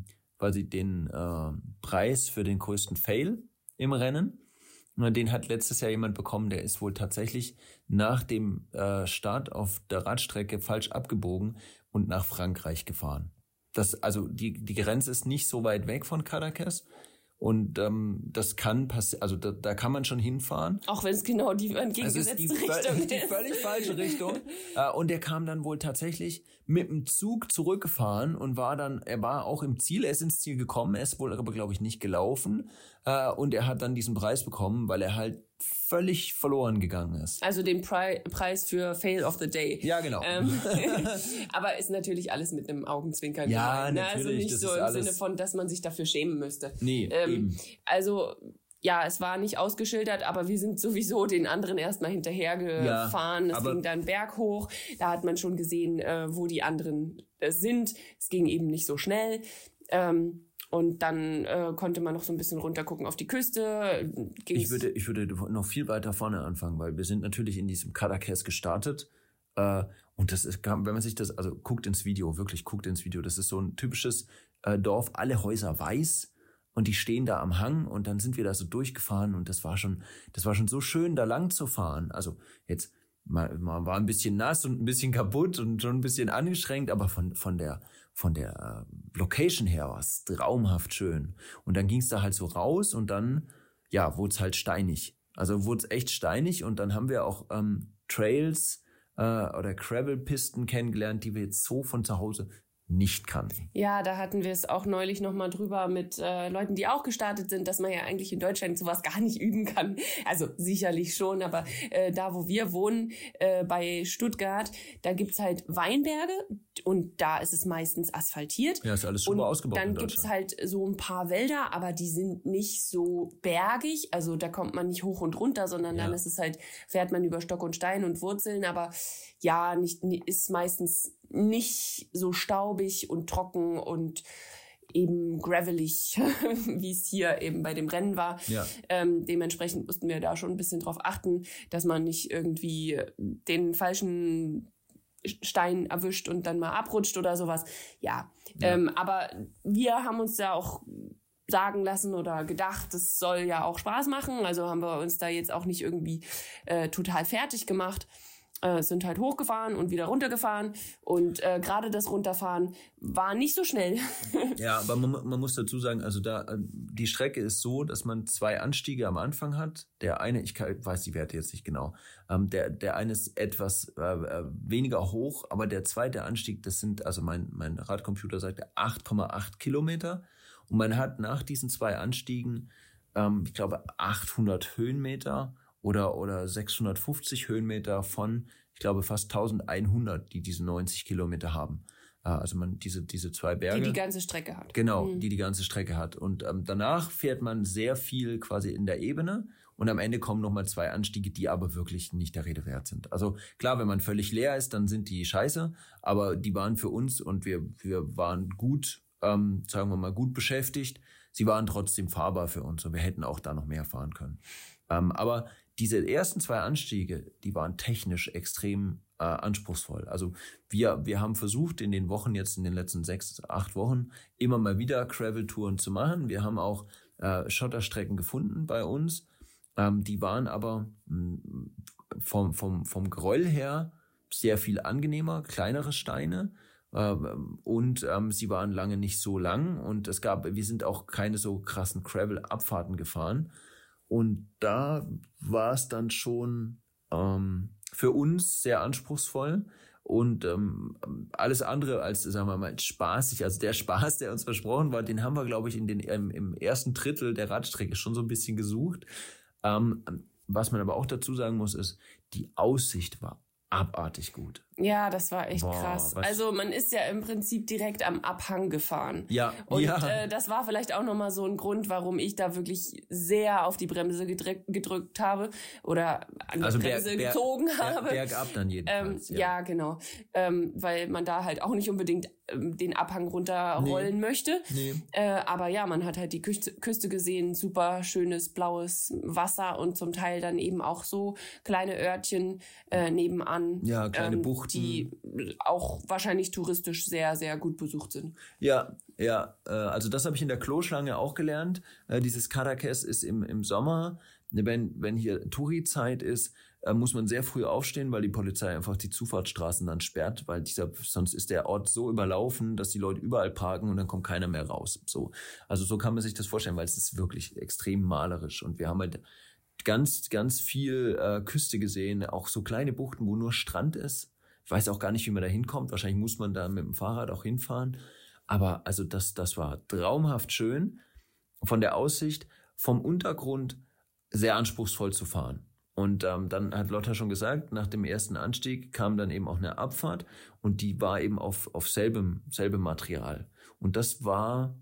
Preis für den größten Fail im Rennen. Und den hat letztes Jahr jemand bekommen, der ist wohl tatsächlich nach dem Start auf der Radstrecke falsch abgebogen und nach Frankreich gefahren. Also die Grenze ist nicht so weit weg von Caracas. Und das kann passieren, also da kann man schon hinfahren. Auch wenn es genau die entgegengesetzte Richtung ist. Die völlig falsche Richtung. Und der kam dann wohl tatsächlich mit dem Zug zurückgefahren und er war auch im Ziel, er ist ins Ziel gekommen, er ist wohl aber, glaube ich, nicht gelaufen. Und er hat dann diesen Preis bekommen, weil er halt völlig verloren gegangen ist. Also den Preis für Fail of the Day. Ja, genau. Aber ist natürlich alles mit einem Augenzwinkern ja, gemeint. Ne? Natürlich. Also nicht das so im Sinne von, dass man sich dafür schämen müsste. Nee, eben. Also ja, es war nicht ausgeschildert, aber wir sind sowieso den anderen erstmal hinterhergefahren. Es ging dann berghoch. Da hat man schon gesehen, wo die anderen sind. Es ging eben nicht so schnell. Und dann konnte man noch so ein bisschen runtergucken auf die Küste. Ich würde noch viel weiter vorne anfangen, weil wir sind natürlich in diesem Caracas gestartet. Und das ist, wenn man sich das, also guckt ins Video, das ist so ein typisches Dorf, alle Häuser weiß und die stehen da am Hang und dann sind wir da so durchgefahren und das war schon so schön, da lang zu fahren. Also jetzt, man war ein bisschen nass und ein bisschen kaputt und schon ein bisschen angestrengt, aber von der Location her war es traumhaft schön. Und dann ging es da halt so raus und dann, ja, wurde es halt steinig. Also wurde es echt steinig und dann haben wir auch Trails oder Gravel-Pisten kennengelernt, die wir jetzt so von zu Hause nicht kannten. Ja, da hatten wir es auch neulich nochmal drüber mit Leuten, die auch gestartet sind, dass man ja eigentlich in Deutschland sowas gar nicht üben kann. Also sicherlich schon, aber da, wo wir wohnen, bei Stuttgart, da gibt's halt Weinberge und da ist es meistens asphaltiert. Ja, ist alles super ausgebaut. Dann gibt's halt so ein paar Wälder, aber die sind nicht so bergig. Also da kommt man nicht hoch und runter, sondern dann ist es halt, fährt man über Stock und Stein und Wurzeln, aber ja, ist meistens nicht so staubig und trocken und eben gravelig, wie es hier eben bei dem Rennen war. Ja. Dementsprechend mussten wir da schon ein bisschen drauf achten, dass man nicht irgendwie den falschen Stein erwischt und dann mal abrutscht oder sowas. Ja. Aber wir haben uns da auch sagen lassen oder gedacht, das soll ja auch Spaß machen. Also haben wir uns da jetzt auch nicht irgendwie total fertig gemacht. Sind halt hochgefahren und wieder runtergefahren und gerade das Runterfahren war nicht so schnell. Ja, aber man muss dazu sagen, also die Strecke ist so, dass man 2 Anstiege am Anfang hat. Der eine, ich weiß die Werte jetzt nicht genau, der eine ist etwas weniger hoch, aber der zweite Anstieg, das sind, also mein Radcomputer sagte 8,8 Kilometer und man hat nach diesen 2 Anstiegen, ich glaube 800 Höhenmeter oder 650 Höhenmeter von, ich glaube, fast 1100, die diese 90 Kilometer haben. Also man diese 2 Berge. Die ganze Strecke hat. Genau, die ganze Strecke hat. Und danach fährt man sehr viel quasi in der Ebene und am Ende kommen nochmal 2 Anstiege, die aber wirklich nicht der Rede wert sind. Also klar, wenn man völlig leer ist, dann sind die scheiße, aber die waren für uns und wir waren gut, sagen wir mal, gut beschäftigt. Sie waren trotzdem fahrbar für uns und wir hätten auch da noch mehr fahren können. Aber diese ersten 2 Anstiege, die waren technisch extrem anspruchsvoll. Also wir haben versucht in den Wochen jetzt, in den letzten 6, 8 Wochen, immer mal wieder Gravel-Touren zu machen. Wir haben auch Schotterstrecken gefunden bei uns. Die waren aber vom Geröll her sehr viel angenehmer, kleinere Steine. Und sie waren lange nicht so lang und wir sind auch keine so krassen Gravel-Abfahrten gefahren. Und da war es dann schon für uns sehr anspruchsvoll und alles andere als, sagen wir mal, spaßig. Also der Spaß, der uns versprochen war, den haben wir, glaube ich, im ersten Drittel der Radstrecke schon so ein bisschen gesucht. Was man aber auch dazu sagen muss, ist, die Aussicht war abartig gut. Ja, das war echt krass. Also man ist ja im Prinzip direkt am Abhang gefahren. Ja. Und das war vielleicht auch nochmal so ein Grund, warum ich da wirklich sehr auf die Bremse gedrückt habe oder an die Bremse gezogen habe. Bergab dann jedenfalls. Ja, genau. Weil man da halt auch nicht unbedingt den Abhang runterrollen möchte. Nee. Aber ja, man hat halt die Küste gesehen, super schönes blaues Wasser und zum Teil dann eben auch so kleine Örtchen nebenan. Ja, kleine Buchten. Die auch wahrscheinlich touristisch sehr, sehr gut besucht sind. Ja, also das habe ich in der Kloschlange auch gelernt. Dieses Cadaqués ist im Sommer, wenn hier Touri-Zeit ist, muss man sehr früh aufstehen, weil die Polizei einfach die Zufahrtsstraßen dann sperrt, weil sonst ist der Ort so überlaufen, dass die Leute überall parken und dann kommt keiner mehr raus. Also so kann man sich das vorstellen, weil es ist wirklich extrem malerisch und wir haben halt ganz, ganz viel Küste gesehen, auch so kleine Buchten, wo nur Strand ist. Ich weiß auch gar nicht, wie man da hinkommt. Wahrscheinlich muss man da mit dem Fahrrad auch hinfahren. Aber also das war traumhaft schön. Von der Aussicht, vom Untergrund sehr anspruchsvoll zu fahren. Und dann hat Lotta schon gesagt, nach dem ersten Anstieg kam dann eben auch eine Abfahrt und die war eben auf selbem Material. Und das war,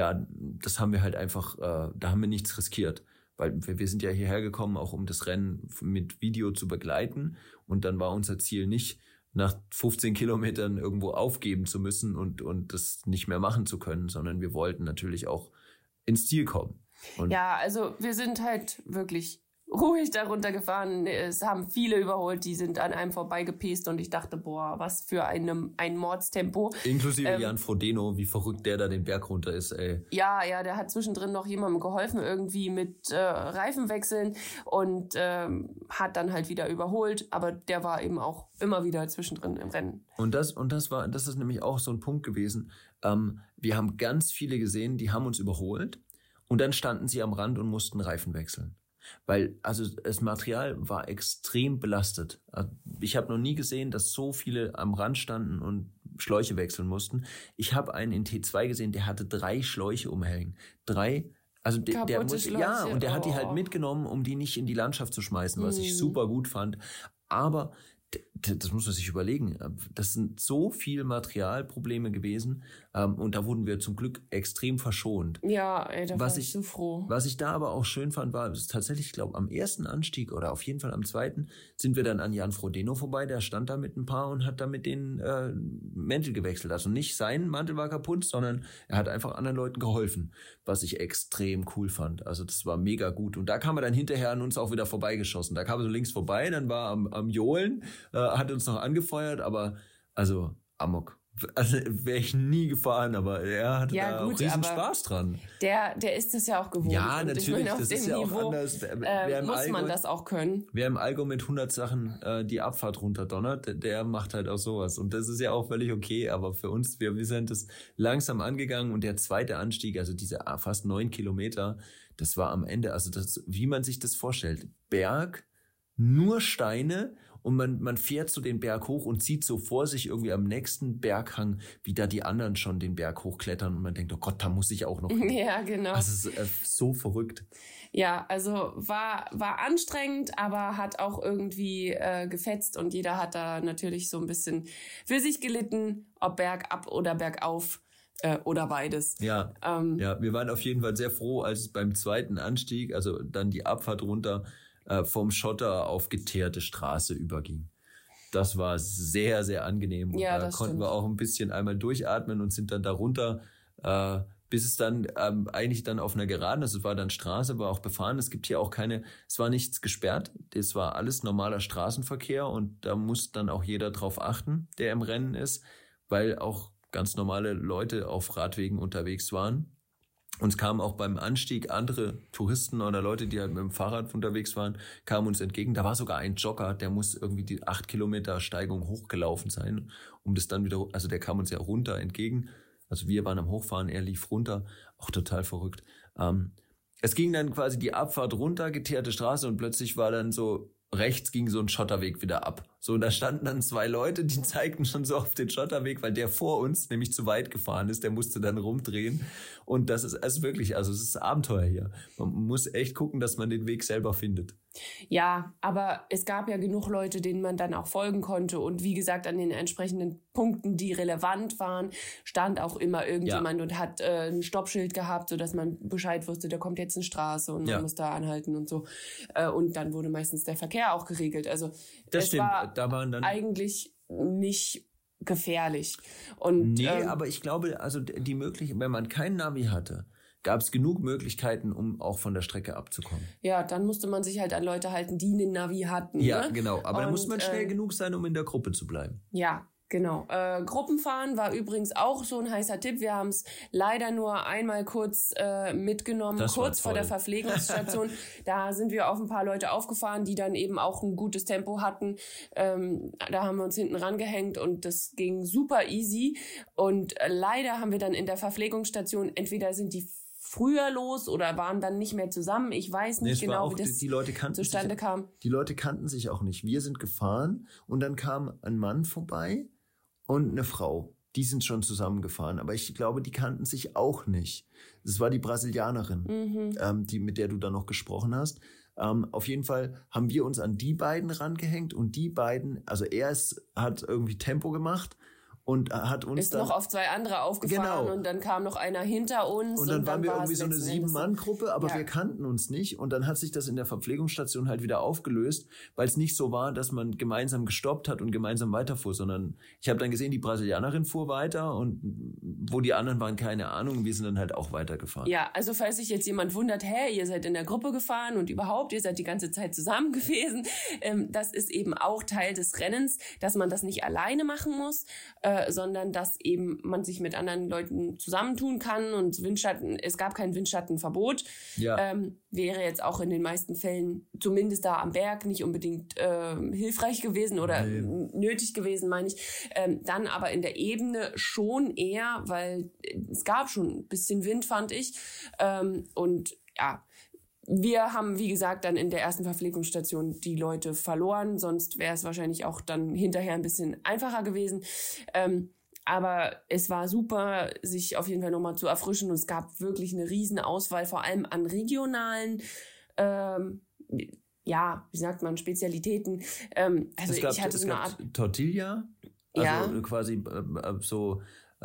das haben wir halt einfach, da haben wir nichts riskiert. Weil wir sind ja hierher gekommen, auch um das Rennen mit Video zu begleiten. Und dann war unser Ziel nicht, nach 15 Kilometern irgendwo aufgeben zu müssen und das nicht mehr machen zu können, sondern wir wollten natürlich auch ins Ziel kommen. Und ja, also wir sind halt wirklich ruhig darunter gefahren. Es haben viele überholt, die sind an einem vorbeigepest und ich dachte, boah, was für ein Mordstempo. Inklusive Jan Frodeno, wie verrückt der da den Berg runter ist, ey. Ja, der hat zwischendrin noch jemandem geholfen, irgendwie mit Reifenwechseln und hat dann halt wieder überholt, aber der war eben auch immer wieder zwischendrin im Rennen. Und das ist nämlich auch so ein Punkt gewesen. Wir haben ganz viele gesehen, die haben uns überholt und dann standen sie am Rand und mussten Reifen wechseln. Weil, also das Material war extrem belastet. Ich habe noch nie gesehen, dass so viele am Rand standen und Schläuche wechseln mussten. Ich habe einen in T2 gesehen, der hatte 3 Schläuche umhängen. 3, also der muss, Schläuche. Ja, und der hat die halt mitgenommen, um die nicht in die Landschaft zu schmeißen, was ich super gut fand. Aber das muss man sich überlegen. Das sind so viel Materialprobleme gewesen und da wurden wir zum Glück extrem verschont. Ja, ey, da war ich so froh. Was ich da aber auch schön fand, war tatsächlich, ich glaube, am ersten Anstieg oder auf jeden Fall am zweiten sind wir dann an Jan Frodeno vorbei. Der stand da mit ein paar und hat da mit den Mäntel gewechselt. Also nicht sein Mantel war kaputt, sondern er hat einfach anderen Leuten geholfen, was ich extrem cool fand. Also das war mega gut. Und da kam er dann hinterher an uns auch wieder vorbeigeschossen. Da kam er so links vorbei, dann war am Johlen, hat uns noch angefeuert, aber also Amok. Also wäre ich nie gefahren, aber er hatte da auch riesen Spaß dran. Der ist das ja auch gewohnt. Ja, und natürlich, ich meine, auf das dem ist ja Niveau, auch anders. Muss man das auch können. Wer im Allgäu mit 100 Sachen die Abfahrt runterdonnert, der macht halt auch sowas. Und das ist ja auch völlig okay, aber für uns, wir sind das langsam angegangen und der zweite Anstieg, also diese fast 9 Kilometer, das war am Ende, also das, wie man sich das vorstellt, Berg, nur Steine und man fährt so den Berg hoch und sieht so vor sich irgendwie am nächsten Berghang, wie da die anderen schon den Berg hochklettern und man denkt, oh Gott, da muss ich auch noch hin. Ja, genau. Also es ist so verrückt. Ja, also war anstrengend, aber hat auch irgendwie gefetzt und jeder hat da natürlich so ein bisschen für sich gelitten, ob bergab oder bergauf. Oder beides. Ja, wir waren auf jeden Fall sehr froh, als es beim zweiten Anstieg, also dann die Abfahrt runter, vom Schotter auf geteerte Straße überging. Das war sehr, sehr angenehm. Und ja, da konnten wir auch ein bisschen einmal durchatmen und sind dann darunter bis es dann eigentlich dann auf einer Geraden, also es war dann Straße, war auch befahren, es gibt hier auch es war nichts gesperrt, es war alles normaler Straßenverkehr und da muss dann auch jeder drauf achten, der im Rennen ist, weil auch ganz normale Leute auf Radwegen unterwegs waren. Uns kamen auch beim Anstieg andere Touristen oder Leute, die halt mit dem Fahrrad unterwegs waren, kamen uns entgegen. Da war sogar ein Jogger, der muss irgendwie die 8 Kilometer Steigung hochgelaufen sein, um das dann wieder, also der kam uns ja runter entgegen. Also wir waren am Hochfahren, er lief runter, auch total verrückt. Es ging dann quasi die Abfahrt runter, geteerte Straße und plötzlich war dann so, rechts ging so ein Schotterweg wieder ab. So, und da standen dann 2 Leute, die zeigten schon so auf den Schotterweg, weil der vor uns nämlich zu weit gefahren ist, der musste dann rumdrehen. Und das ist also wirklich, also es ist Abenteuer hier. Man muss echt gucken, dass man den Weg selber findet. Ja, aber es gab ja genug Leute, denen man dann auch folgen konnte. Und wie gesagt, an den entsprechenden Punkten, die relevant waren, stand auch immer irgendjemand und hat ein Stoppschild gehabt, sodass man Bescheid wusste, da kommt jetzt eine Straße und man muss da anhalten und so. Und dann wurde meistens der Verkehr auch geregelt. Also das stimmt. War da waren dann eigentlich nicht gefährlich. Und, aber ich glaube, also die Möglichkeit, wenn man kein Navi hatte, gab es genug Möglichkeiten, um auch von der Strecke abzukommen. Ja, dann musste man sich halt an Leute halten, die einen Navi hatten. Ja, ne? Genau. Aber dann muss man schnell genug sein, um in der Gruppe zu bleiben. Ja, genau. Gruppenfahren war übrigens auch so ein heißer Tipp. Wir haben es leider nur einmal kurz mitgenommen, kurz vor der Verpflegungsstation. Da sind wir auf ein paar Leute aufgefahren, die dann eben auch ein gutes Tempo hatten. Da haben wir uns hinten rangehängt und das ging super easy. Und leider haben wir dann in der Verpflegungsstation, entweder sind die früher los oder waren dann nicht mehr zusammen. Ich weiß nicht genau, wie das zustande kam. Die Leute kannten sich auch nicht. Wir sind gefahren und dann kam ein Mann vorbei und eine Frau. Die sind schon zusammengefahren, aber ich glaube, die kannten sich auch nicht. Das war die Brasilianerin, mit der du da noch gesprochen hast. Auf jeden Fall haben wir uns an die beiden rangehängt und die beiden, also hat irgendwie Tempo gemacht und hat uns ist noch auf 2 andere aufgefahren und dann kam noch einer hinter uns. Und dann waren wir irgendwie so eine 7-Mann-Gruppe, aber wir kannten uns nicht. Und dann hat sich das in der Verpflegungsstation halt wieder aufgelöst, weil es nicht so war, dass man gemeinsam gestoppt hat und gemeinsam weiterfuhr, sondern ich habe dann gesehen, die Brasilianerin fuhr weiter und wo die anderen waren, keine Ahnung. Wir sind dann halt auch weitergefahren. Ja, also falls sich jetzt jemand wundert, ihr seid in der Gruppe gefahren und überhaupt, ihr seid die ganze Zeit zusammen gewesen, das ist eben auch Teil des Rennens, dass man das nicht alleine machen muss, sondern dass eben man sich mit anderen Leuten zusammentun kann und es gab kein Windschattenverbot. Ja. Wäre jetzt auch in den meisten Fällen, zumindest da am Berg, nicht unbedingt hilfreich gewesen oder nötig gewesen, meine ich. Dann aber in der Ebene schon eher, weil es gab schon ein bisschen Wind, fand ich. Und ja, wir haben, wie gesagt, dann in der ersten Verpflegungsstation die Leute verloren. Sonst wäre es wahrscheinlich auch dann hinterher ein bisschen einfacher gewesen. Aber es war super, sich auf jeden Fall nochmal zu erfrischen. Und es gab wirklich eine riesen Auswahl, vor allem an regionalen, wie sagt man, Spezialitäten. Ich hatte so eine Art Tortilla, also quasi so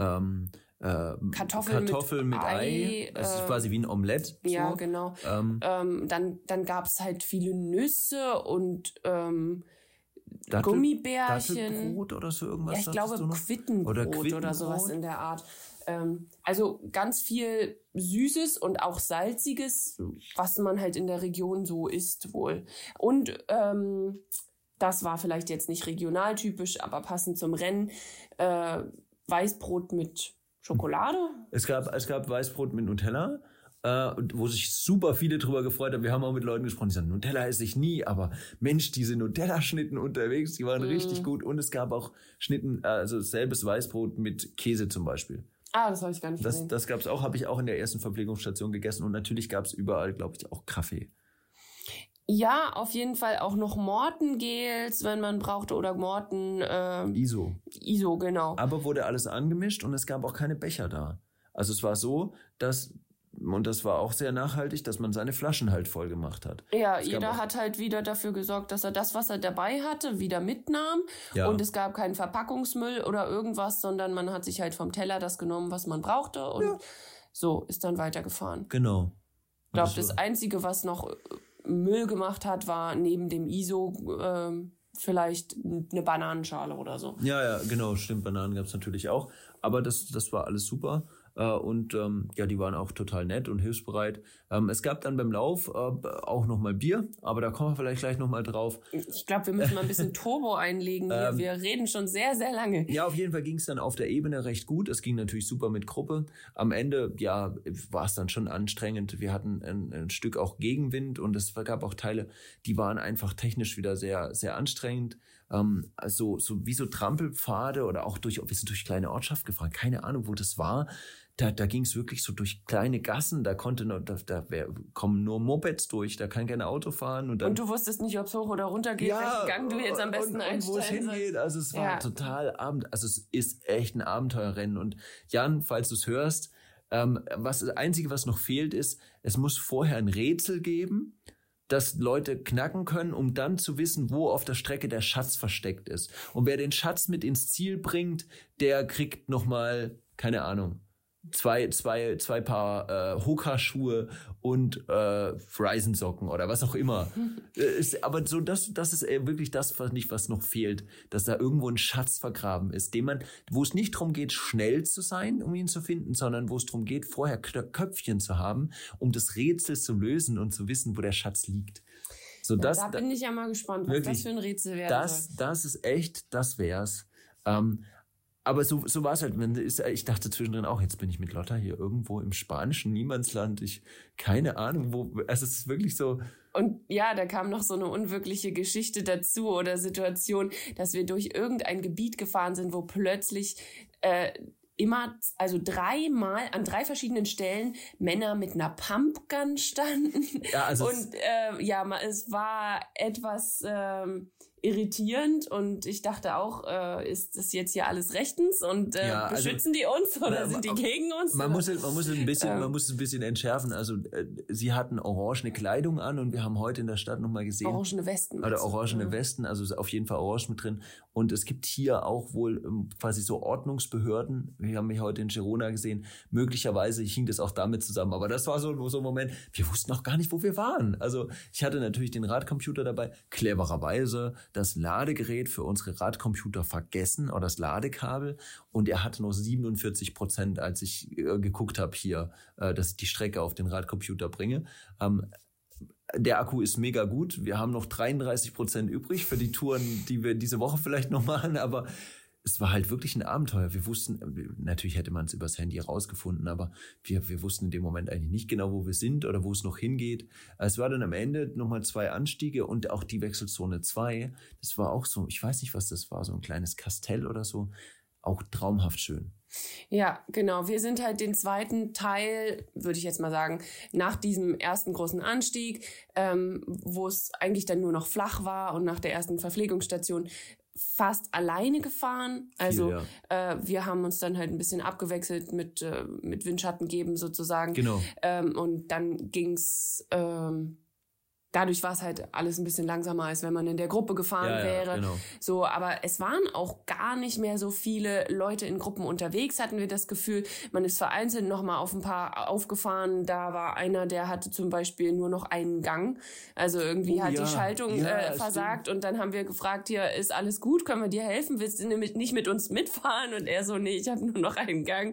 Kartoffeln mit Ei. Das ist quasi wie ein Omelett. So. Ja, genau. Dann gab es halt viele Nüsse und Gummibärchen. Dattelbrot oder so irgendwas? Ja, ich glaube Quittenbrot oder sowas in der Art. Also ganz viel Süßes und auch Salziges, was man halt in der Region so isst wohl. Und das war vielleicht jetzt nicht regionaltypisch, aber passend zum Rennen. Weißbrot mit Schokolade? Es gab Weißbrot mit Nutella, wo sich super viele drüber gefreut haben. Wir haben auch mit Leuten gesprochen, die sagen, Nutella esse ich nie, aber Mensch, diese Nutella-Schnitten unterwegs, die waren richtig gut. Und es gab auch Schnitten, also selbes Weißbrot mit Käse zum Beispiel. Das habe ich gar nicht gesehen. Das gab es auch, habe ich auch in der ersten Verpflegungsstation gegessen. Und natürlich gab es überall, glaube ich, auch Kaffee. Ja, auf jeden Fall auch noch Mortengels, wenn man brauchte, oder ISO. ISO, genau. Aber wurde alles angemischt und es gab auch keine Becher da. Also es war so, und das war auch sehr nachhaltig, dass man seine Flaschen halt voll gemacht hat. Ja, jeder hat halt wieder dafür gesorgt, dass er das, was er dabei hatte, wieder mitnahm. Ja. Und es gab keinen Verpackungsmüll oder irgendwas, sondern man hat sich halt vom Teller das genommen, was man brauchte und so ist dann weitergefahren. Genau. Ich glaube, das Einzige, was noch Müll gemacht hat, war neben dem ISO vielleicht eine Bananenschale oder so. Ja, genau, stimmt. Bananen gab es natürlich auch. Aber das war alles super. Und die waren auch total nett und hilfsbereit. Es gab dann beim Lauf auch nochmal Bier, aber da kommen wir vielleicht gleich nochmal drauf. Ich glaube, wir müssen mal ein bisschen Turbo einlegen hier. Wir reden schon sehr, sehr lange. Ja, auf jeden Fall ging es dann auf der Ebene recht gut. Es ging natürlich super mit Gruppe. Am Ende, war es dann schon anstrengend. Wir hatten ein Stück auch Gegenwind und es gab auch Teile, die waren einfach technisch wieder sehr, sehr anstrengend. Also so wie so Trampelpfade oder auch wir sind durch kleine Ortschaft gefahren. Keine Ahnung, wo das war. Da ging es wirklich so durch kleine Gassen, da kommen nur Mopeds durch, da kann kein Auto fahren. Und du wusstest nicht, ob es hoch oder runter geht, welchen Gang du jetzt am besten einstellen wo es hingeht. Also es war total es ist echt ein Abenteuerrennen. Und Jan, falls du es hörst, das Einzige, was noch fehlt, ist, es muss vorher ein Rätsel geben, dass Leute knacken können, um dann zu wissen, wo auf der Strecke der Schatz versteckt ist. Und wer den Schatz mit ins Ziel bringt, der kriegt nochmal, keine Ahnung, zwei Paar Hoka-Schuhe und Ryzen-Socken oder was auch immer. Aber so das ist wirklich das, was noch fehlt, dass da irgendwo ein Schatz vergraben ist, wo es nicht darum geht, schnell zu sein, um ihn zu finden, sondern wo es darum geht, vorher Köpfchen zu haben, um das Rätsel zu lösen und zu wissen, wo der Schatz liegt. So, da bin ich ja mal gespannt, was das für ein Rätsel wäre. Das ist echt, das wär's. Aber so war es halt. Ich dachte zwischendrin auch, jetzt bin ich mit Lotta hier irgendwo im spanischen Niemandsland. Keine Ahnung, wo. Also es ist wirklich so. Und ja, da kam noch so eine unwirkliche Geschichte dazu oder Situation, dass wir durch irgendein Gebiet gefahren sind, wo plötzlich dreimal an 3 verschiedenen Stellen Männer mit einer Pumpgun standen. Ja, also und es war etwas irritierend und ich dachte auch, ist das jetzt hier alles rechtens und beschützen die uns oder sind die gegen uns? Man muss es ein bisschen entschärfen. Also sie hatten orangene Kleidung an und wir haben heute in der Stadt nochmal gesehen. Orangene Westen. Oder orangene Westen, also auf jeden Fall orange mit drin. Und es gibt hier auch wohl quasi so Ordnungsbehörden. Wir haben mich heute in Girona gesehen. Möglicherweise hing das auch damit zusammen. Aber das war so ein Moment, wir wussten auch gar nicht, wo wir waren. Also ich hatte natürlich den Radcomputer dabei. Clevererweise das Ladegerät für unsere Radcomputer vergessen oder das Ladekabel. Und er hatte noch 47%, als ich geguckt habe hier, dass ich die Strecke auf den Radcomputer bringe. Der Akku ist mega gut. Wir haben noch 33% übrig für die Touren, die wir diese Woche vielleicht noch machen. Aber es war halt wirklich ein Abenteuer. Wir wussten, natürlich hätte man es übers Handy rausgefunden, aber wir wussten in dem Moment eigentlich nicht genau, wo wir sind oder wo es noch hingeht. Es war dann am Ende nochmal 2 Anstiege und auch die Wechselzone 2. Das war auch so, ich weiß nicht, was das war, so ein kleines Kastell oder so. Auch traumhaft schön. Ja, genau. Wir sind halt den zweiten Teil, würde ich jetzt mal sagen, nach diesem ersten großen Anstieg, wo es eigentlich dann nur noch flach war und nach der ersten Verpflegungsstation fast alleine gefahren. Also wir haben uns dann halt ein bisschen abgewechselt mit Windschatten geben sozusagen. Genau. Und dann ging's dadurch war es halt alles ein bisschen langsamer, als wenn man in der Gruppe gefahren wäre. Genau. So, aber es waren auch gar nicht mehr so viele Leute in Gruppen unterwegs, hatten wir das Gefühl. Man ist vereinzelt noch mal auf ein paar aufgefahren. Da war einer, der hatte zum Beispiel nur noch einen Gang. Also irgendwie hat die Schaltung versagt. Stimmt. Und dann haben wir gefragt, hier, ist alles gut? Können wir dir helfen? Willst du nicht mit uns mitfahren? Und er so, nee, ich habe nur noch einen Gang.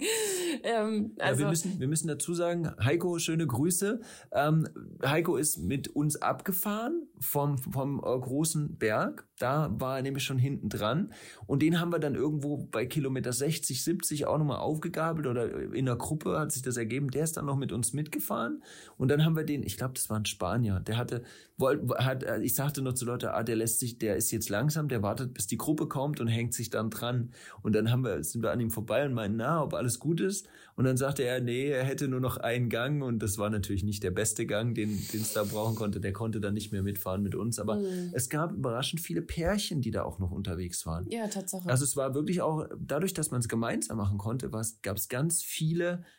Wir müssen dazu sagen, Heiko, schöne Grüße. Heiko ist mit uns abgefahren vom großen Berg. Da war er nämlich schon hinten dran. Und den haben wir dann irgendwo bei Kilometer 60, 70 auch nochmal aufgegabelt oder in der Gruppe hat sich das ergeben. Der ist dann noch mit uns mitgefahren. Und dann haben wir den, ich glaube, das war ein Spanier, der ich sagte nur zu Leute, der ist jetzt langsam, der wartet, bis die Gruppe kommt und hängt sich dann dran. Und dann sind wir an ihm vorbei und meinten, ob alles gut ist. Und dann sagte er, nee, er hätte nur noch einen Gang. Und das war natürlich nicht der beste Gang, den es da brauchen konnte. Der konnte dann nicht mehr mitfahren mit uns. Aber es gab überraschend viele Pärchen, die da auch noch unterwegs waren. Ja, Tatsache. Also es war wirklich auch, dadurch, dass man es gemeinsam machen konnte, gab es ganz viele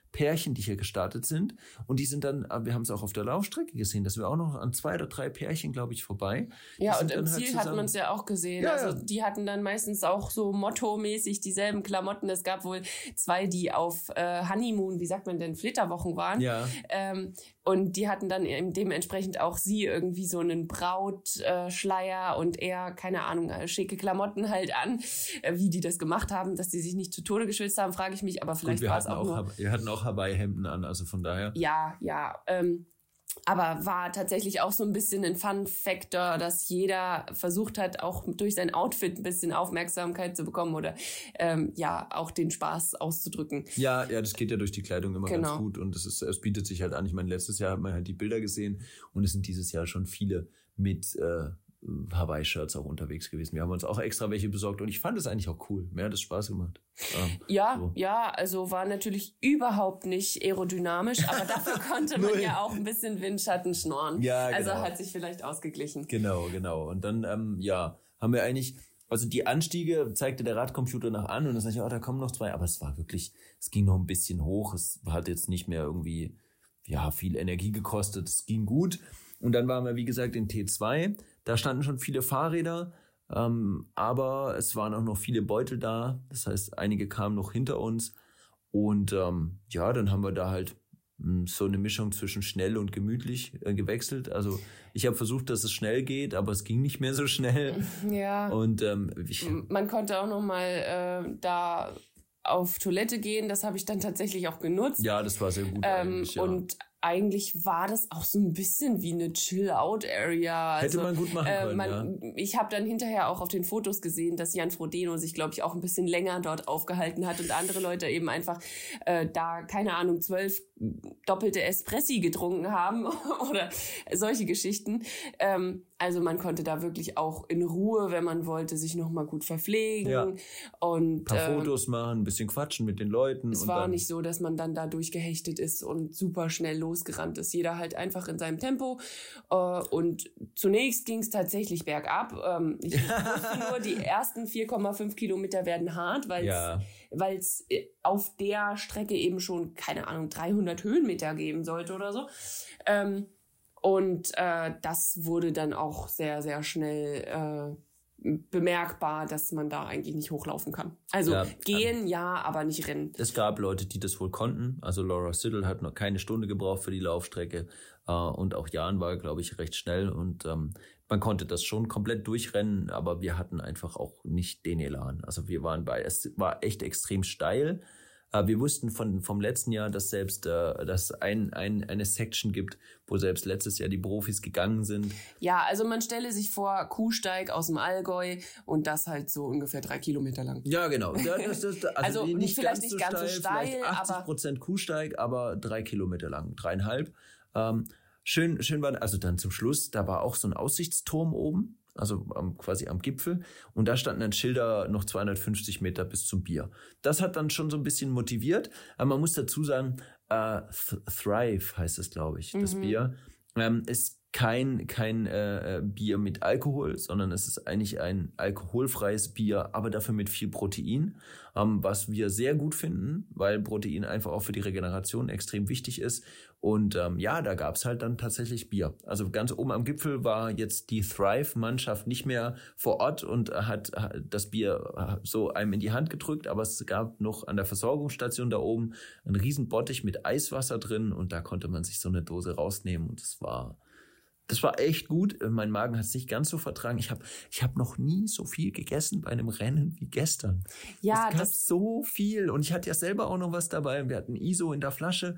Pärchen, die hier gestartet sind. Und die sind dann, wir haben es auch auf der Laufstrecke gesehen, dass wir auch noch an 2 oder 3 Pärchen, glaube ich, vorbei. Ja, und im Ziel hat man es ja auch gesehen. Ja, also die hatten dann meistens auch so mottomäßig dieselben Klamotten. Es gab wohl 2, die auf Honeymoon, wie sagt man denn, Flitterwochen waren. Ja. Und die hatten dann dementsprechend auch sie irgendwie so einen Brautschleier und eher, keine Ahnung, schicke Klamotten halt an. Wie die das gemacht haben, dass die sich nicht zu Tode geschwitzt haben, frage ich mich. Aber vielleicht war es auch nur... Wir hatten auch Hawaii-Hemden an, also von daher. Ja. Aber war tatsächlich auch so ein bisschen ein Fun-Factor, dass jeder versucht hat, auch durch sein Outfit ein bisschen Aufmerksamkeit zu bekommen oder auch den Spaß auszudrücken. Ja, das geht ja durch die Kleidung immer ganz gut und es bietet sich halt an. Ich meine, letztes Jahr hat man halt die Bilder gesehen und es sind dieses Jahr schon viele mit Hawaii-Shirts auch unterwegs gewesen. Wir haben uns auch extra welche besorgt und ich fand es eigentlich auch cool. Mir hat es Spaß gemacht. Also war natürlich überhaupt nicht aerodynamisch, aber dafür konnte man ja auch ein bisschen Windschatten schnorren. Ja, genau. Also hat sich vielleicht ausgeglichen. Genau. Und dann, haben wir eigentlich, also die Anstiege zeigte der Radcomputer noch an und dann sag ich, da kommen noch 2, aber es war wirklich, es ging noch ein bisschen hoch, es hat jetzt nicht mehr irgendwie, viel Energie gekostet, es ging gut. Und dann waren wir, wie gesagt, in T2, da standen schon viele Fahrräder, aber es waren auch noch viele Beutel da. Das heißt, einige kamen noch hinter uns. Und dann haben wir da halt so eine Mischung zwischen schnell und gemütlich gewechselt. Also ich habe versucht, dass es schnell geht, aber es ging nicht mehr so schnell. Ja. Und man konnte auch noch mal da auf Toilette gehen. Das habe ich dann tatsächlich auch genutzt. Ja, das war sehr gut eigentlich. Ja. Und eigentlich war das auch so ein bisschen wie eine Chill-Out-Area. Hätte man gut machen können, Ich habe dann hinterher auch auf den Fotos gesehen, dass Jan Frodeno sich, glaube ich, auch ein bisschen länger dort aufgehalten hat und andere Leute eben einfach 12 doppelte Espressi getrunken haben oder solche Geschichten. Also man konnte da wirklich auch in Ruhe, wenn man wollte, sich nochmal gut verpflegen. Und ein paar Fotos machen, ein bisschen quatschen mit den Leuten. Es war nicht so, dass man dann da durchgehechtet ist und super schnell losgerannt ist. Jeder halt einfach in seinem Tempo. Und zunächst ging es tatsächlich bergab. Ich wusste nur, die ersten 4,5 Kilometer werden hart, weil es auf der Strecke eben schon, keine Ahnung, 300 Höhenmeter geben sollte oder so. Und das wurde dann auch sehr, sehr schnell bemerkbar, dass man da eigentlich nicht hochlaufen kann. Also gehen, aber nicht rennen. Es gab Leute, die das wohl konnten. Also Laura Siddle hat noch keine Stunde gebraucht für die Laufstrecke. Und auch Jan war, glaube ich, recht schnell. Und man konnte das schon komplett durchrennen, aber wir hatten einfach auch nicht den Elan. Also es war echt extrem steil. Wir wussten vom letzten Jahr, dass selbst dass eine Section gibt, wo selbst letztes Jahr die Profis gegangen sind. Ja, also man stelle sich vor, Kuhsteig aus dem Allgäu und das halt so ungefähr 3 Kilometer lang. Ja, genau. Also nicht vielleicht nicht ganz so steil, vielleicht 80% Kuhsteig, aber 3 Kilometer lang, 3,5. Schön war, also dann zum Schluss, da war auch so ein Aussichtsturm oben. Also quasi am Gipfel. Und da standen dann Schilder noch 250 Meter bis zum Bier. Das hat dann schon so ein bisschen motiviert. Aber man muss dazu sagen, Thrive heißt es, glaube ich, das Bier. Ist kein Bier mit Alkohol, sondern es ist eigentlich ein alkoholfreies Bier, aber dafür mit viel Protein, was wir sehr gut finden, weil Protein einfach auch für die Regeneration extrem wichtig ist. Und da gab's halt dann tatsächlich Bier. Also ganz oben am Gipfel war jetzt die Thrive-Mannschaft nicht mehr vor Ort und hat das Bier so einem in die Hand gedrückt, aber es gab noch an der Versorgungsstation da oben einen riesen Bottich mit Eiswasser drin und da konnte man sich so eine Dose rausnehmen und das war echt gut. Mein Magen hat es nicht ganz so vertragen. Ich hab noch nie so viel gegessen bei einem Rennen wie gestern. Ja, es gab so viel. Und ich hatte ja selber auch noch was dabei. Wir hatten ISO in der Flasche.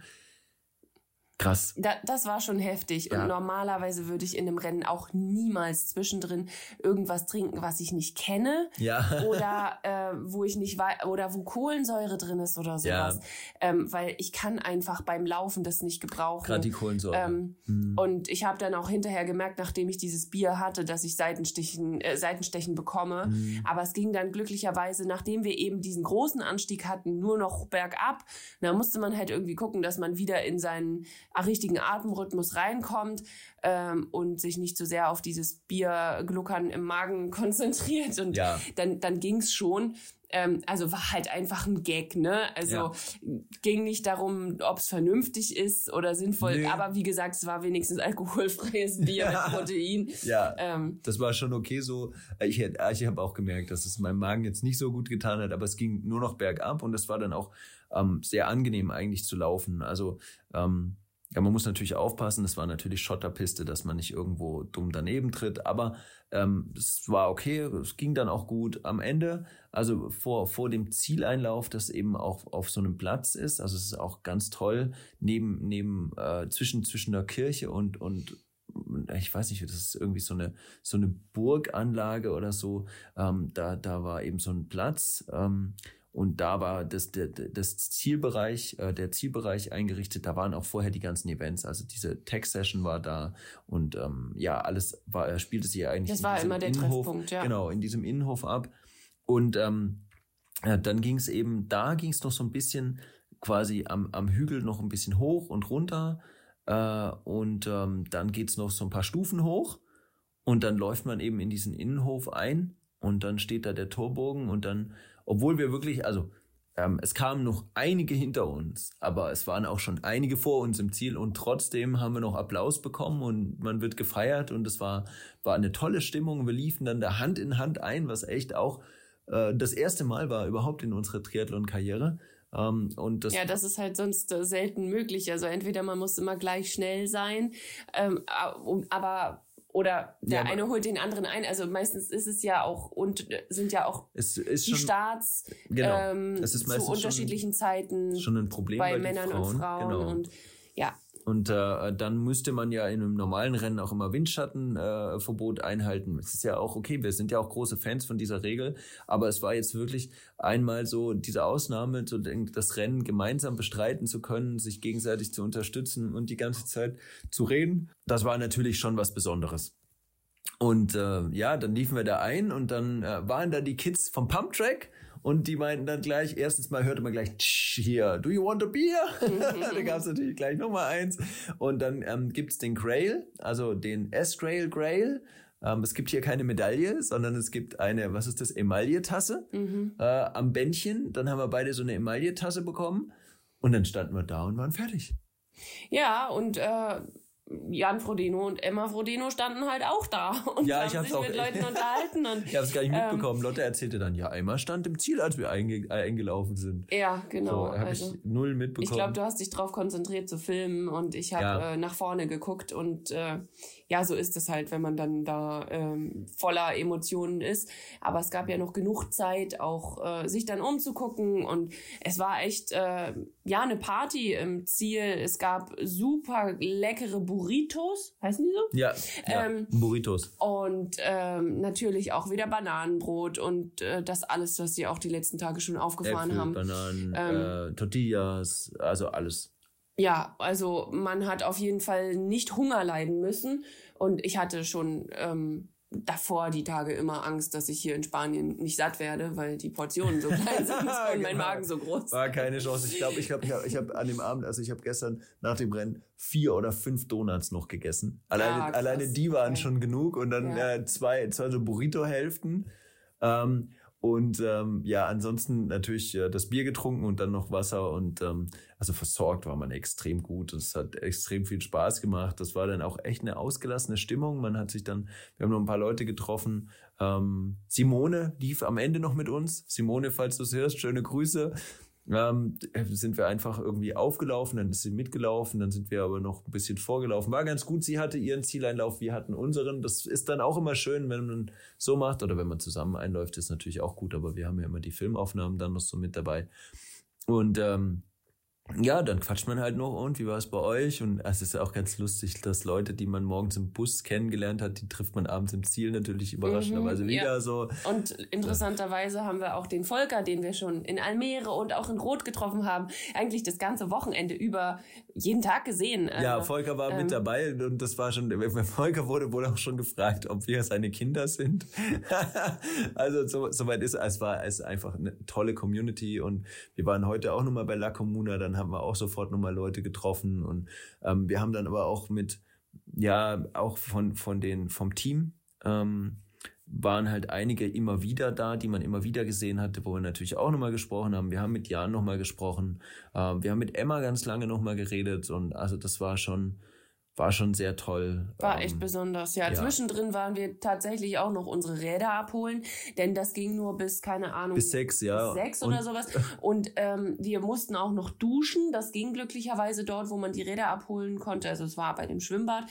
Krass. Das war schon heftig. Ja. Und normalerweise würde ich in einem Rennen auch niemals zwischendrin irgendwas trinken, was ich nicht kenne. Ja. Oder wo ich nicht weiß, oder wo Kohlensäure drin ist oder sowas. Ja. Weil ich kann einfach beim Laufen das nicht gebrauchen. Gerade die Kohlensäure. Und ich habe dann auch hinterher gemerkt, nachdem ich dieses Bier hatte, dass ich Seitenstechen bekomme. Aber es ging dann glücklicherweise, nachdem wir eben diesen großen Anstieg hatten, nur noch bergab. Da musste man halt irgendwie gucken, dass man wieder in seinen richtigen Atemrhythmus reinkommt und sich nicht so sehr auf dieses Biergluckern im Magen konzentriert. Und dann ging's schon. Also war halt einfach ein Gag, ne? Also ging nicht darum, ob es vernünftig ist oder sinnvoll. Nee. Aber wie gesagt, es war wenigstens alkoholfreies Bier mit Protein. Ja, das war schon okay so. Ich habe auch gemerkt, dass es meinem Magen jetzt nicht so gut getan hat, aber es ging nur noch bergab und es war dann auch sehr angenehm eigentlich zu laufen. Also ja, man muss natürlich aufpassen, es war natürlich Schotterpiste, dass man nicht irgendwo dumm daneben tritt, aber es war okay, es ging dann auch gut. Am Ende, also vor dem Zieleinlauf, das eben auch auf so einem Platz ist, also es ist auch ganz toll, zwischen der Kirche und ich weiß nicht, das ist irgendwie so eine Burganlage oder so, da war eben so ein Platz, und da war der Zielbereich eingerichtet. Da waren auch vorher die ganzen Events. Also diese Tech-Session war da und alles spielte sich eigentlich. Das war immer der Treffpunkt, ja. Genau, in diesem Innenhof ab. Und dann ging es noch so ein bisschen quasi am Hügel noch ein bisschen hoch und runter. Dann geht's noch so ein paar Stufen hoch und dann läuft man eben in diesen Innenhof ein und dann steht da der Torbogen und dann, obwohl wir wirklich, es kamen noch einige hinter uns, aber es waren auch schon einige vor uns im Ziel und trotzdem haben wir noch Applaus bekommen und man wird gefeiert und es war eine tolle Stimmung. Wir liefen dann da Hand in Hand ein, was echt auch das erste Mal war überhaupt in unserer Triathlon-Karriere. Das ist halt sonst selten möglich. Also entweder man muss immer gleich schnell sein, oder der eine holt den anderen ein. Also meistens ist es ja auch sind ja auch die Starts es ist zu unterschiedlichen Zeiten schon ein Problem bei Männern und Frauen. Genau. Und ja. Und dann müsste man ja in einem normalen Rennen auch immer Windschattenverbot einhalten. Es ist ja auch okay, wir sind ja auch große Fans von dieser Regel, aber es war jetzt wirklich einmal so diese Ausnahme, so das Rennen gemeinsam bestreiten zu können, sich gegenseitig zu unterstützen und die ganze Zeit zu reden. Das war natürlich schon was Besonderes. Und dann liefen wir da ein und dann waren da die Kids vom Pumptrack. Und die meinten dann gleich, erstens mal hörte man gleich, hier, do you want a beer? Da gab es natürlich gleich Nummer 1. Und dann gibt's den Grail, also den S-Grail. Es gibt hier keine Medaille, sondern es gibt eine, was ist das, Emaille-Tasse am Bändchen. Dann haben wir beide so eine Emaille-Tasse bekommen. Und dann standen wir da und waren fertig. Ja, und Jan Frodeno und Emma Frodeno standen halt auch da und haben sich mit Leuten unterhalten. Und, ich habe es gar nicht mitbekommen. Lotte erzählte dann, ja, Emma stand im Ziel, als wir eingelaufen sind. Ja, genau. So, habe ich null mitbekommen. Ich glaube, du hast dich drauf konzentriert zu filmen und ich habe nach vorne geguckt und so ist es halt, wenn man dann da voller Emotionen ist. Aber es gab ja noch genug Zeit, auch sich dann umzugucken und es war echt eine Party im Ziel. Es gab super leckere Burritos, heißen die so? Ja, Burritos. Und natürlich auch wieder Bananenbrot und das alles, was sie auch die letzten Tage schon aufgefahren haben. Bananen, Tortillas, also alles. Ja, also man hat auf jeden Fall nicht Hunger leiden müssen und ich hatte schon davor die Tage immer Angst, dass ich hier in Spanien nicht satt werde, weil die Portionen so klein sind und mein Magen so groß. War keine Chance. Ich glaube, ich habe an dem Abend, also ich habe gestern nach dem Rennen 4 oder 5 Donuts noch gegessen. Alleine die waren schon genug und dann zwei so Burrito-Hälften. Ansonsten natürlich das Bier getrunken und dann noch Wasser und also versorgt war man extrem gut. Es hat extrem viel Spaß gemacht. Das war dann auch echt eine ausgelassene Stimmung. Wir haben noch ein paar Leute getroffen. Simone lief am Ende noch mit uns. Simone, falls du es hörst, schöne Grüße. Sind wir einfach irgendwie aufgelaufen, dann ist sie mitgelaufen, dann sind wir aber noch ein bisschen vorgelaufen. War ganz gut, sie hatte ihren Zieleinlauf, wir hatten unseren. Das ist dann auch immer schön, wenn man so macht oder wenn man zusammen einläuft, ist natürlich auch gut, aber wir haben ja immer die Filmaufnahmen dann noch so mit dabei. Und dann quatscht man halt noch und wie war es bei euch? Und es ist ja auch ganz lustig, dass Leute, die man morgens im Bus kennengelernt hat, die trifft man abends im Ziel natürlich überraschenderweise wieder so. Und interessanterweise haben wir auch den Volker, den wir schon in Almere und auch in Rot getroffen haben, eigentlich das ganze Wochenende über jeden Tag gesehen. Ja, Volker war mit dabei und das war schon, Volker wurde auch schon gefragt, ob wir seine Kinder sind. Also soweit ist es ist einfach eine tolle Community und wir waren heute auch nochmal bei La Comuna, dann haben wir auch sofort nochmal Leute getroffen und wir haben dann aber auch vom Team waren halt einige immer wieder da, die man immer wieder gesehen hatte, wo wir natürlich auch nochmal gesprochen haben. Wir haben mit Jan nochmal gesprochen. Wir haben mit Emma ganz lange nochmal geredet. Und also das war schon sehr toll. War echt besonders, ja. Zwischendrin waren wir tatsächlich auch noch unsere Räder abholen, denn das ging nur bis, keine Ahnung. Bis 6, ja. Bis 6 oder sowas. Und wir mussten auch noch duschen. Das ging glücklicherweise dort, wo man die Räder abholen konnte. Also es war bei dem Schwimmbad.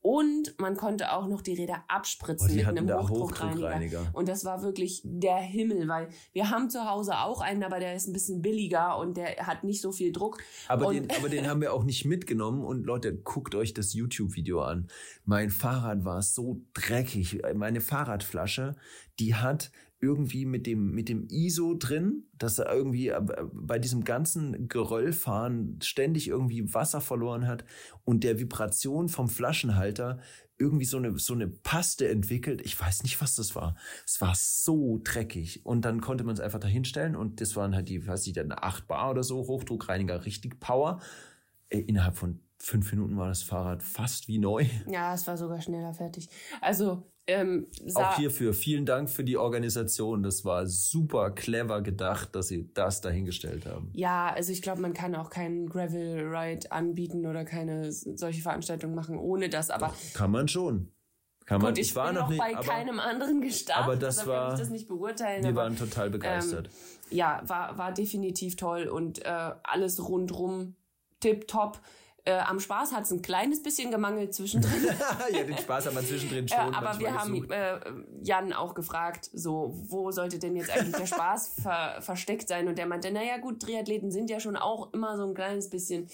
Und man konnte auch noch die Räder abspritzen mit einem Hochdruckreiniger. Und das war wirklich der Himmel, weil wir haben zu Hause auch einen, aber der ist ein bisschen billiger und der hat nicht so viel Druck. Aber den haben wir auch nicht mitgenommen. Und Leute, guckt euch das YouTube-Video an. Mein Fahrrad war so dreckig. Meine Fahrradflasche, die hat irgendwie mit dem ISO drin, dass er irgendwie bei diesem ganzen Geröllfahren ständig irgendwie Wasser verloren hat und der Vibration vom Flaschenhalter irgendwie so eine Paste entwickelt. Ich weiß nicht, was das war. Es war so dreckig. Und dann konnte man es einfach da hinstellen und das waren halt dann 8 Bar oder so, Hochdruckreiniger, richtig Power. Innerhalb von 5 Minuten war das Fahrrad fast wie neu. Ja, es war sogar schneller fertig. Also auch hierfür vielen Dank für die Organisation. Das war super clever gedacht, dass sie das dahingestellt haben. Ja, also ich glaube, man kann auch keinen Gravel Ride anbieten oder keine solche Veranstaltung machen ohne das. Aber kann man schon. Gut, ich war noch bei keinem anderen gestartet, aber das kann ich das nicht beurteilen. Wir waren total begeistert. Ja, war definitiv toll und alles rundrum tipptopp. Am Spaß hat es ein kleines bisschen gemangelt zwischendrin. Ja, den Spaß hat man zwischendrin schon. Aber wir haben Jan auch gefragt, so, wo sollte denn jetzt eigentlich der Spaß versteckt sein? Und der meinte, naja gut, Triathleten sind ja schon auch immer so ein kleines bisschen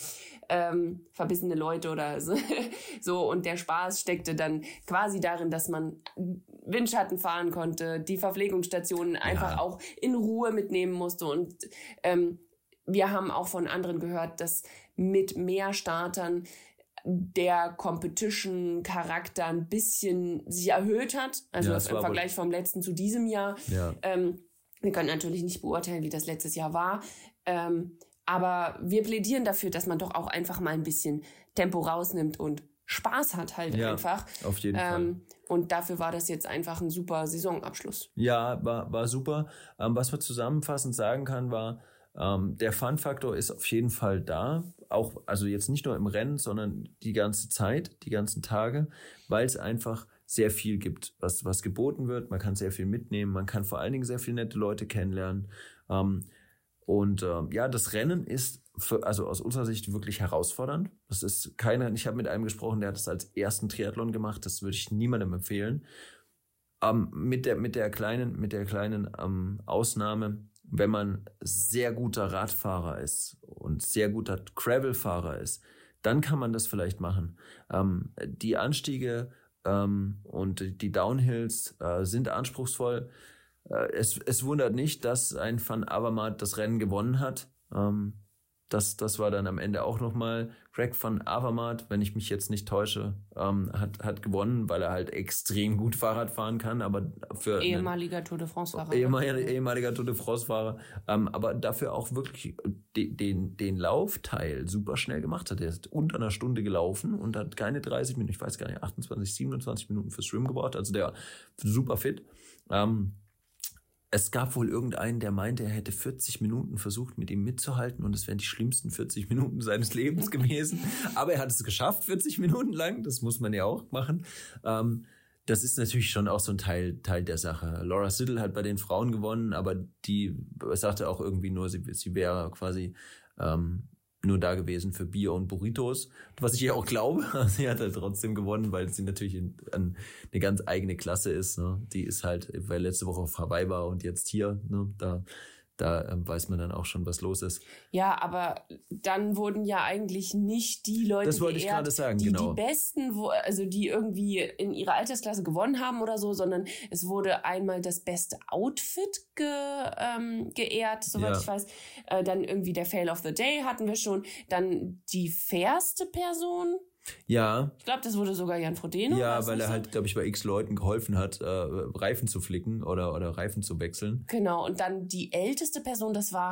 verbissene Leute oder so. So. Und der Spaß steckte dann quasi darin, dass man Windschatten fahren konnte, die Verpflegungsstationen einfach auch in Ruhe mitnehmen musste. Und wir haben auch von anderen gehört, dass mit mehr Startern der Competition-Charakter ein bisschen sich erhöht hat. Also im Vergleich vom letzten zu diesem Jahr. Ja. Wir können natürlich nicht beurteilen, wie das letztes Jahr war. Aber wir plädieren dafür, dass man doch auch einfach mal ein bisschen Tempo rausnimmt und Spaß hat halt einfach. Auf jeden Fall. Und dafür war das jetzt einfach ein super Saisonabschluss. Ja, war super. Was man zusammenfassend sagen kann, war, der Fun-Faktor ist auf jeden Fall da, auch also jetzt nicht nur im Rennen, sondern die ganze Zeit, die ganzen Tage, weil es einfach sehr viel gibt, was geboten wird. Man kann sehr viel mitnehmen, man kann vor allen Dingen sehr viele nette Leute kennenlernen. Das Rennen ist also aus unserer Sicht wirklich herausfordernd. Das ist ich habe mit einem gesprochen, der hat das als ersten Triathlon gemacht, das würde ich niemandem empfehlen. Mit der kleinen Ausnahme, wenn man sehr guter Radfahrer ist und sehr guter Gravelfahrer ist, dann kann man das vielleicht machen. Die Anstiege und die Downhills sind anspruchsvoll. Es wundert nicht, dass ein Van Avermaet das Rennen gewonnen hat. Das war dann am Ende auch nochmal. Greg van Avermaet, wenn ich mich jetzt nicht täusche, hat gewonnen, weil er halt extrem gut Fahrrad fahren kann. Aber für ehemaliger Tour de France-Fahrer. Ehemaliger Tour de France-Fahrer. Aber dafür auch wirklich den Laufteil super schnell gemacht hat. Er ist unter einer Stunde gelaufen und hat keine 30 Minuten, ich weiß gar nicht, 28, 27 Minuten fürs Schwimmen gebraucht. Also der super fit. Es gab wohl irgendeinen, der meinte, er hätte 40 Minuten versucht, mit ihm mitzuhalten und es wären die schlimmsten 40 Minuten seines Lebens gewesen. Aber er hat es geschafft, 40 Minuten lang. Das muss man ja auch machen. Das ist natürlich schon auch so ein Teil der Sache. Laura Siddle hat bei den Frauen gewonnen, aber die sagte auch irgendwie nur, sie wäre quasi nur da gewesen für Bier und Burritos, was ich ihr auch glaube. Sie hat halt trotzdem gewonnen, weil sie natürlich eine ganz eigene Klasse ist. Ne? Die ist halt, weil letzte Woche auf Hawaii war und jetzt hier, ne? Da weiß man dann auch schon, was los ist. Ja, aber dann wurden ja eigentlich nicht die Leute das wollte ich gerade sagen, die genau. Die Besten, also die irgendwie in ihrer Altersklasse gewonnen haben oder so, sondern es wurde einmal das beste Outfit geehrt, soweit ich weiß. Dann irgendwie der Fail of the Day hatten wir schon. Dann die fairste Person. Ja. Ich glaube, das wurde sogar Jan Frodeno. Ja, weil er halt, glaube ich, bei x Leuten geholfen hat, Reifen zu flicken oder Reifen zu wechseln. Genau, und dann die älteste Person, das war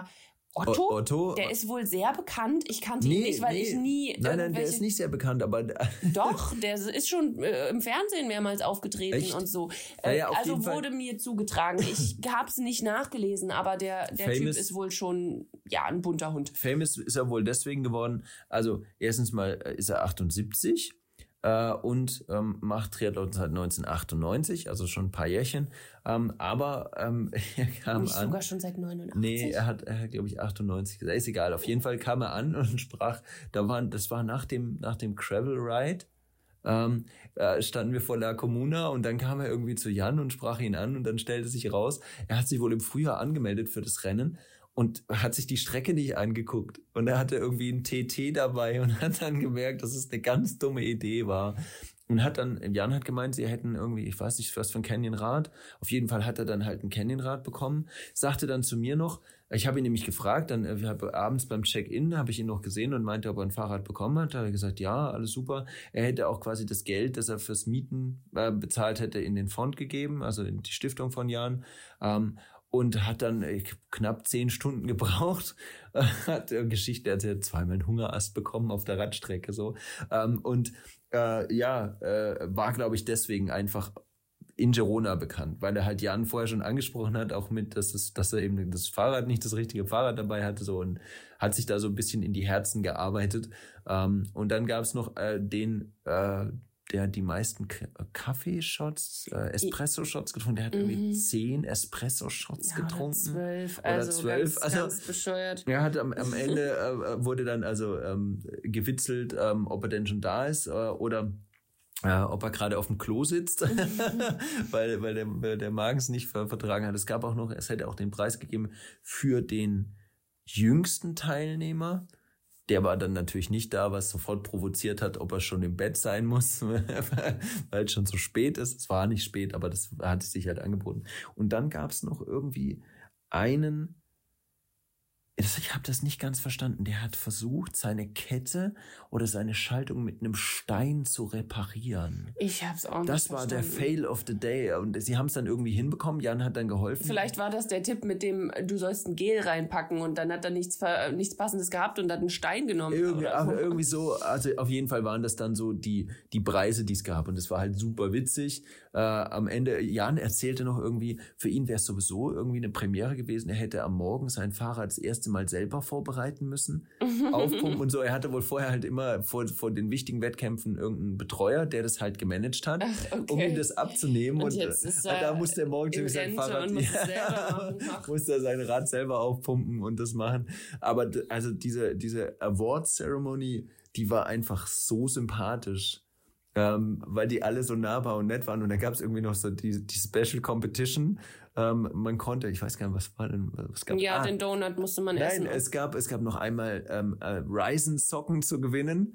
Otto? Otto? Der ist wohl sehr bekannt. Ich kannte ihn nicht, weil ich nie Nein, der ist nicht sehr bekannt, aber... Doch, der ist schon im Fernsehen mehrmals aufgetreten. Echt? Und so. Also wurde mir zugetragen. Ich habe es nicht nachgelesen, aber der Typ ist wohl schon ein bunter Hund. Famous ist er wohl deswegen geworden. Also erstens mal ist er 78 und macht Triathlon seit 1998, also schon ein paar Jährchen. Aber er kam nicht an. Sogar schon seit 89? Nee, er hat glaube ich 98 gesagt. Ist egal. Auf jeden Fall kam er an und sprach. Das war nach dem Gravel Ride. Standen wir vor La Comuna und dann kam er irgendwie zu Jan und sprach ihn an und dann stellte sich raus, er hat sich wohl im Frühjahr angemeldet für das Rennen und hat sich die Strecke nicht angeguckt und er hatte irgendwie einen TT dabei und hat dann gemerkt, dass es eine ganz dumme Idee war. Und Jan hat gemeint, sie hätten irgendwie, ich weiß nicht, was für ein Canyonrad. Auf jeden Fall hat er dann halt ein Canyonrad bekommen. Sagte dann zu mir noch, ich habe ihn nämlich gefragt, dann abends beim Check-in habe ich ihn noch gesehen und meinte, ob er ein Fahrrad bekommen hat. Da hat er gesagt, ja, alles super. Er hätte auch quasi das Geld, das er fürs Mieten bezahlt hätte, in den Fonds gegeben, also in die Stiftung von Jan. Und hat dann knapp 10 Stunden gebraucht, hat Geschichte erzählt, zweimal einen Hungerast bekommen auf der Radstrecke so. War, glaube ich, deswegen einfach in Girona bekannt, weil er halt Jan vorher schon angesprochen hat, auch mit, dass er eben das Fahrrad nicht das richtige Fahrrad dabei hatte, so, und hat sich da so ein bisschen in die Herzen gearbeitet. Und dann gab es noch der die meisten Kaffeeshots, Espresso-Shots getrunken. Der hat irgendwie 10 Espresso-Shots getrunken. Oder 12. Ganz bescheuert. Er hat am Ende wurde dann also gewitzelt, ob er denn schon da ist oder ob er gerade auf dem Klo sitzt, weil der Magen es nicht vertragen hat. Es hätte auch den Preis gegeben für den jüngsten Teilnehmer. Der war dann natürlich nicht da, was sofort provoziert hat, ob er schon im Bett sein muss, weil es schon so spät ist. Es war nicht spät, aber das hat sich halt angeboten. Und dann gab es noch irgendwie einen, ich habe das nicht ganz verstanden, der hat versucht, seine Kette oder seine Schaltung mit einem Stein zu reparieren. Ich habe es auch nicht verstanden. Das war der Fail of the Day und sie haben es dann irgendwie hinbekommen. Jan hat dann geholfen. Vielleicht war das der Tipp mit dem, du sollst ein Gel reinpacken und dann hat er nichts Passendes gehabt und hat einen Stein genommen. Irgendwie so, also auf jeden Fall waren das dann so die Preise, die es gab und das war halt super witzig. Am Ende, Jan erzählte noch irgendwie, für ihn wäre es sowieso irgendwie eine Premiere gewesen. Er hätte am Morgen sein Fahrrad das erste Mal selber vorbereiten müssen, aufpumpen und so. Er hatte wohl vorher halt immer vor den wichtigen Wettkämpfen irgendeinen Betreuer, der das halt gemanagt hat, um ihm das abzunehmen. Und jetzt ist da musste er morgens sein Fahrrad, musste er sein Rad selber aufpumpen und das machen. Aber also diese Award-Ceremony, die war einfach so sympathisch. Weil die alle so nahbar und nett waren und da gab es irgendwie noch so die Special Competition. Man konnte, ich weiß gar nicht, was war denn, was gab? Ja, den Donut musste man essen. Nein, es gab noch einmal Ryzen-Socken zu gewinnen,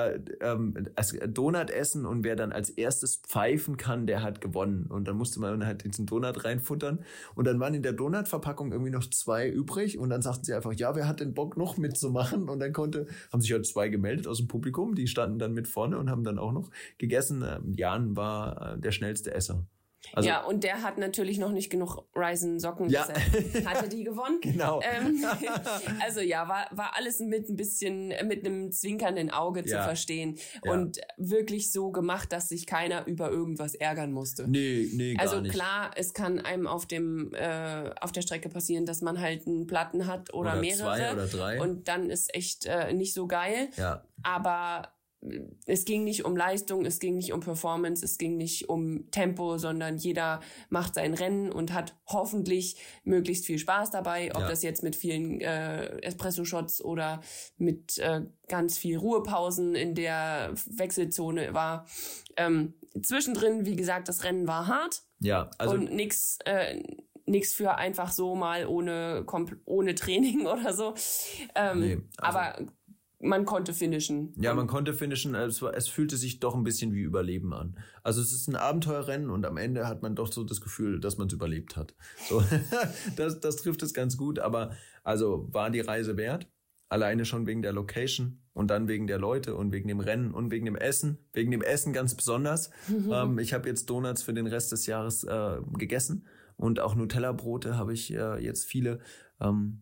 Donut essen und wer dann als erstes pfeifen kann, der hat gewonnen. Und dann musste man halt diesen Donut reinfuttern und dann waren in der Donut-Verpackung irgendwie noch 2 übrig und dann sagten sie einfach, ja, wer hat den Bock noch mitzumachen? Und dann haben sich halt 2 gemeldet aus dem Publikum, die standen dann mit vorne und haben dann auch noch gegessen. Jan war der schnellste Esser. Also, ja, und der hat natürlich noch nicht genug Ryzen-Socken gesetzt. Hatte die gewonnen. Genau. Also ja, war alles mit einem zwinkernden Auge zu verstehen. Ja. Und wirklich so gemacht, dass sich keiner über irgendwas ärgern musste. Nee, gar nicht. Also klar, es kann einem auf der Strecke passieren, dass man halt einen Platten hat oder mehrere. 2 oder 3. Und dann ist echt nicht so geil. Ja. Aber es ging nicht um Leistung, es ging nicht um Performance, es ging nicht um Tempo, sondern jeder macht sein Rennen und hat hoffentlich möglichst viel Spaß dabei, ob das jetzt mit vielen Espresso-Shots oder mit ganz viel Ruhepausen in der Wechselzone war. Zwischendrin, wie gesagt, das Rennen war hart. Ja, also und nix für einfach so mal ohne Training oder so. Aber man konnte finishen. Ja, man konnte finishen. Es fühlte sich doch ein bisschen wie Überleben an. Also es ist ein Abenteuerrennen und am Ende hat man doch so das Gefühl, dass man es überlebt hat. So, das trifft es ganz gut. Aber also war die Reise wert. Alleine schon wegen der Location und dann wegen der Leute und wegen dem Rennen und wegen dem Essen. Wegen dem Essen ganz besonders. Ich habe jetzt Donuts für den Rest des Jahres gegessen und auch Nutella-Brote habe ich jetzt viele.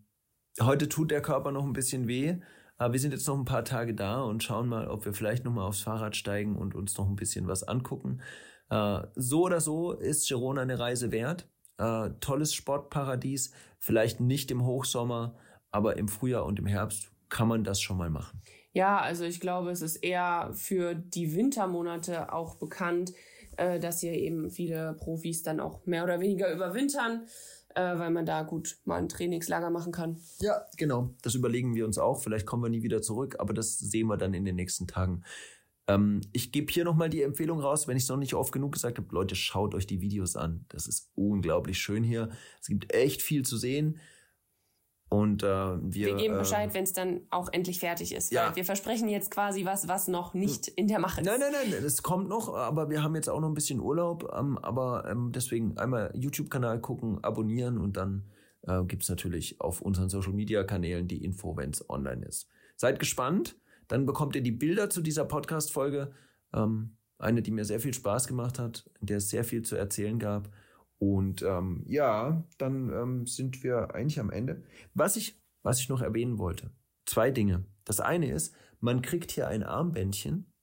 Heute tut der Körper noch ein bisschen weh, aber wir sind jetzt noch ein paar Tage da und schauen mal, ob wir vielleicht nochmal aufs Fahrrad steigen und uns noch ein bisschen was angucken. So oder so ist Girona eine Reise wert. Tolles Sportparadies, vielleicht nicht im Hochsommer, aber im Frühjahr und im Herbst kann man das schon mal machen. Ja, also ich glaube, es ist eher für die Wintermonate auch bekannt, dass hier eben viele Profis dann auch mehr oder weniger überwintern, weil man da gut mal ein Trainingslager machen kann. Ja, genau. Das überlegen wir uns auch. Vielleicht kommen wir nie wieder zurück, aber das sehen wir dann in den nächsten Tagen. Ich gebe hier nochmal die Empfehlung raus, wenn ich es noch nicht oft genug gesagt habe, Leute, schaut euch die Videos an. Das ist unglaublich schön hier. Es gibt echt viel zu sehen. Und wir geben Bescheid, wenn es dann auch endlich fertig ist. Ja. Weil wir versprechen jetzt quasi was noch nicht in der Mache ist. Nein, es kommt noch, aber wir haben jetzt auch noch ein bisschen Urlaub. Deswegen einmal YouTube-Kanal gucken, abonnieren und dann gibt's natürlich auf unseren Social-Media-Kanälen die Info, wenn es online ist. Seid gespannt, dann bekommt ihr die Bilder zu dieser Podcast-Folge. Eine, die mir sehr viel Spaß gemacht hat, in der es sehr viel zu erzählen gab. Und dann sind wir eigentlich am Ende. Was ich noch erwähnen wollte, 2 Dinge. Das eine ist, man kriegt hier ein Armbändchen.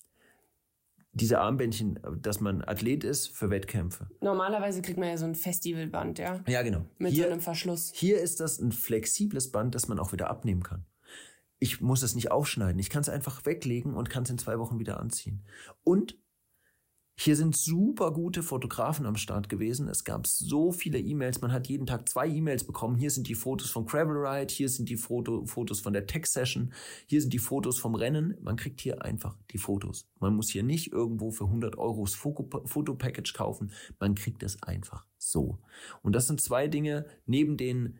Diese Armbändchen, dass man Athlet ist für Wettkämpfe. Normalerweise kriegt man ja so ein Festivalband, ja? Ja, genau. Mit so einem Verschluss. Hier ist das ein flexibles Band, das man auch wieder abnehmen kann. Ich muss es nicht aufschneiden. Ich kann es einfach weglegen und kann es in 2 Wochen wieder anziehen. Und hier sind super gute Fotografen am Start gewesen. Es gab so viele E-Mails. Man hat jeden Tag 2 E-Mails bekommen. Hier sind die Fotos vom Gravel Ride. Hier sind die Fotos von der Tech-Session. Hier sind die Fotos vom Rennen. Man kriegt hier einfach die Fotos. Man muss hier nicht irgendwo für 100 € das Fotopackage kaufen. Man kriegt es einfach so. Und das sind 2 Dinge neben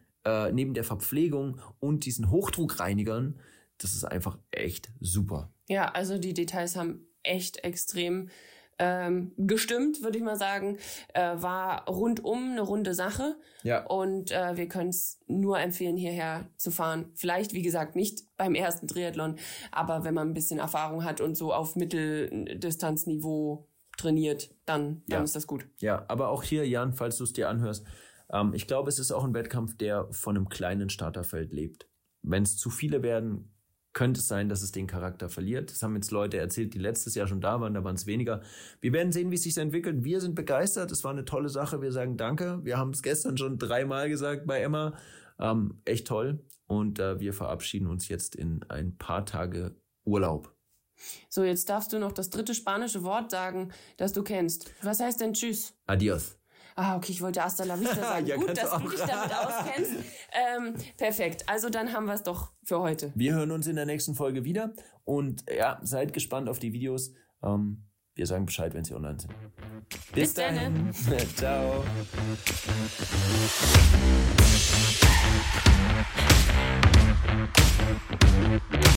der Verpflegung und diesen Hochdruckreinigern. Das ist einfach echt super. Ja, also die Details haben echt extrem gestimmt, würde ich mal sagen. War rundum eine runde Sache. Ja. Und wir können es nur empfehlen, hierher zu fahren. Vielleicht, wie gesagt, nicht beim ersten Triathlon, aber wenn man ein bisschen Erfahrung hat und so auf Mitteldistanzniveau trainiert, dann ist das gut. Ja, aber auch hier, Jan, falls du es dir anhörst, ich glaube, es ist auch ein Wettkampf, der von einem kleinen Starterfeld lebt. Wenn es zu viele werden, könnte es sein, dass es den Charakter verliert. Das haben jetzt Leute erzählt, die letztes Jahr schon da waren, da waren es weniger. Wir werden sehen, wie es sich entwickelt. Wir sind begeistert, es war eine tolle Sache. Wir sagen Danke. Wir haben es gestern schon 3-mal gesagt bei Emma. Echt toll. Und wir verabschieden uns jetzt in ein paar Tage Urlaub. So, jetzt darfst du noch das 3. spanische Wort sagen, das du kennst. Was heißt denn Tschüss? Adios. Okay, ich wollte hasta la vista sagen. Ja, gut, dass du dich damit auskennst. Perfekt, also dann haben wir es doch für heute. Wir hören uns in der nächsten Folge wieder und ja, seid gespannt auf die Videos. Wir sagen Bescheid, wenn sie online sind. Bis dann. Ciao.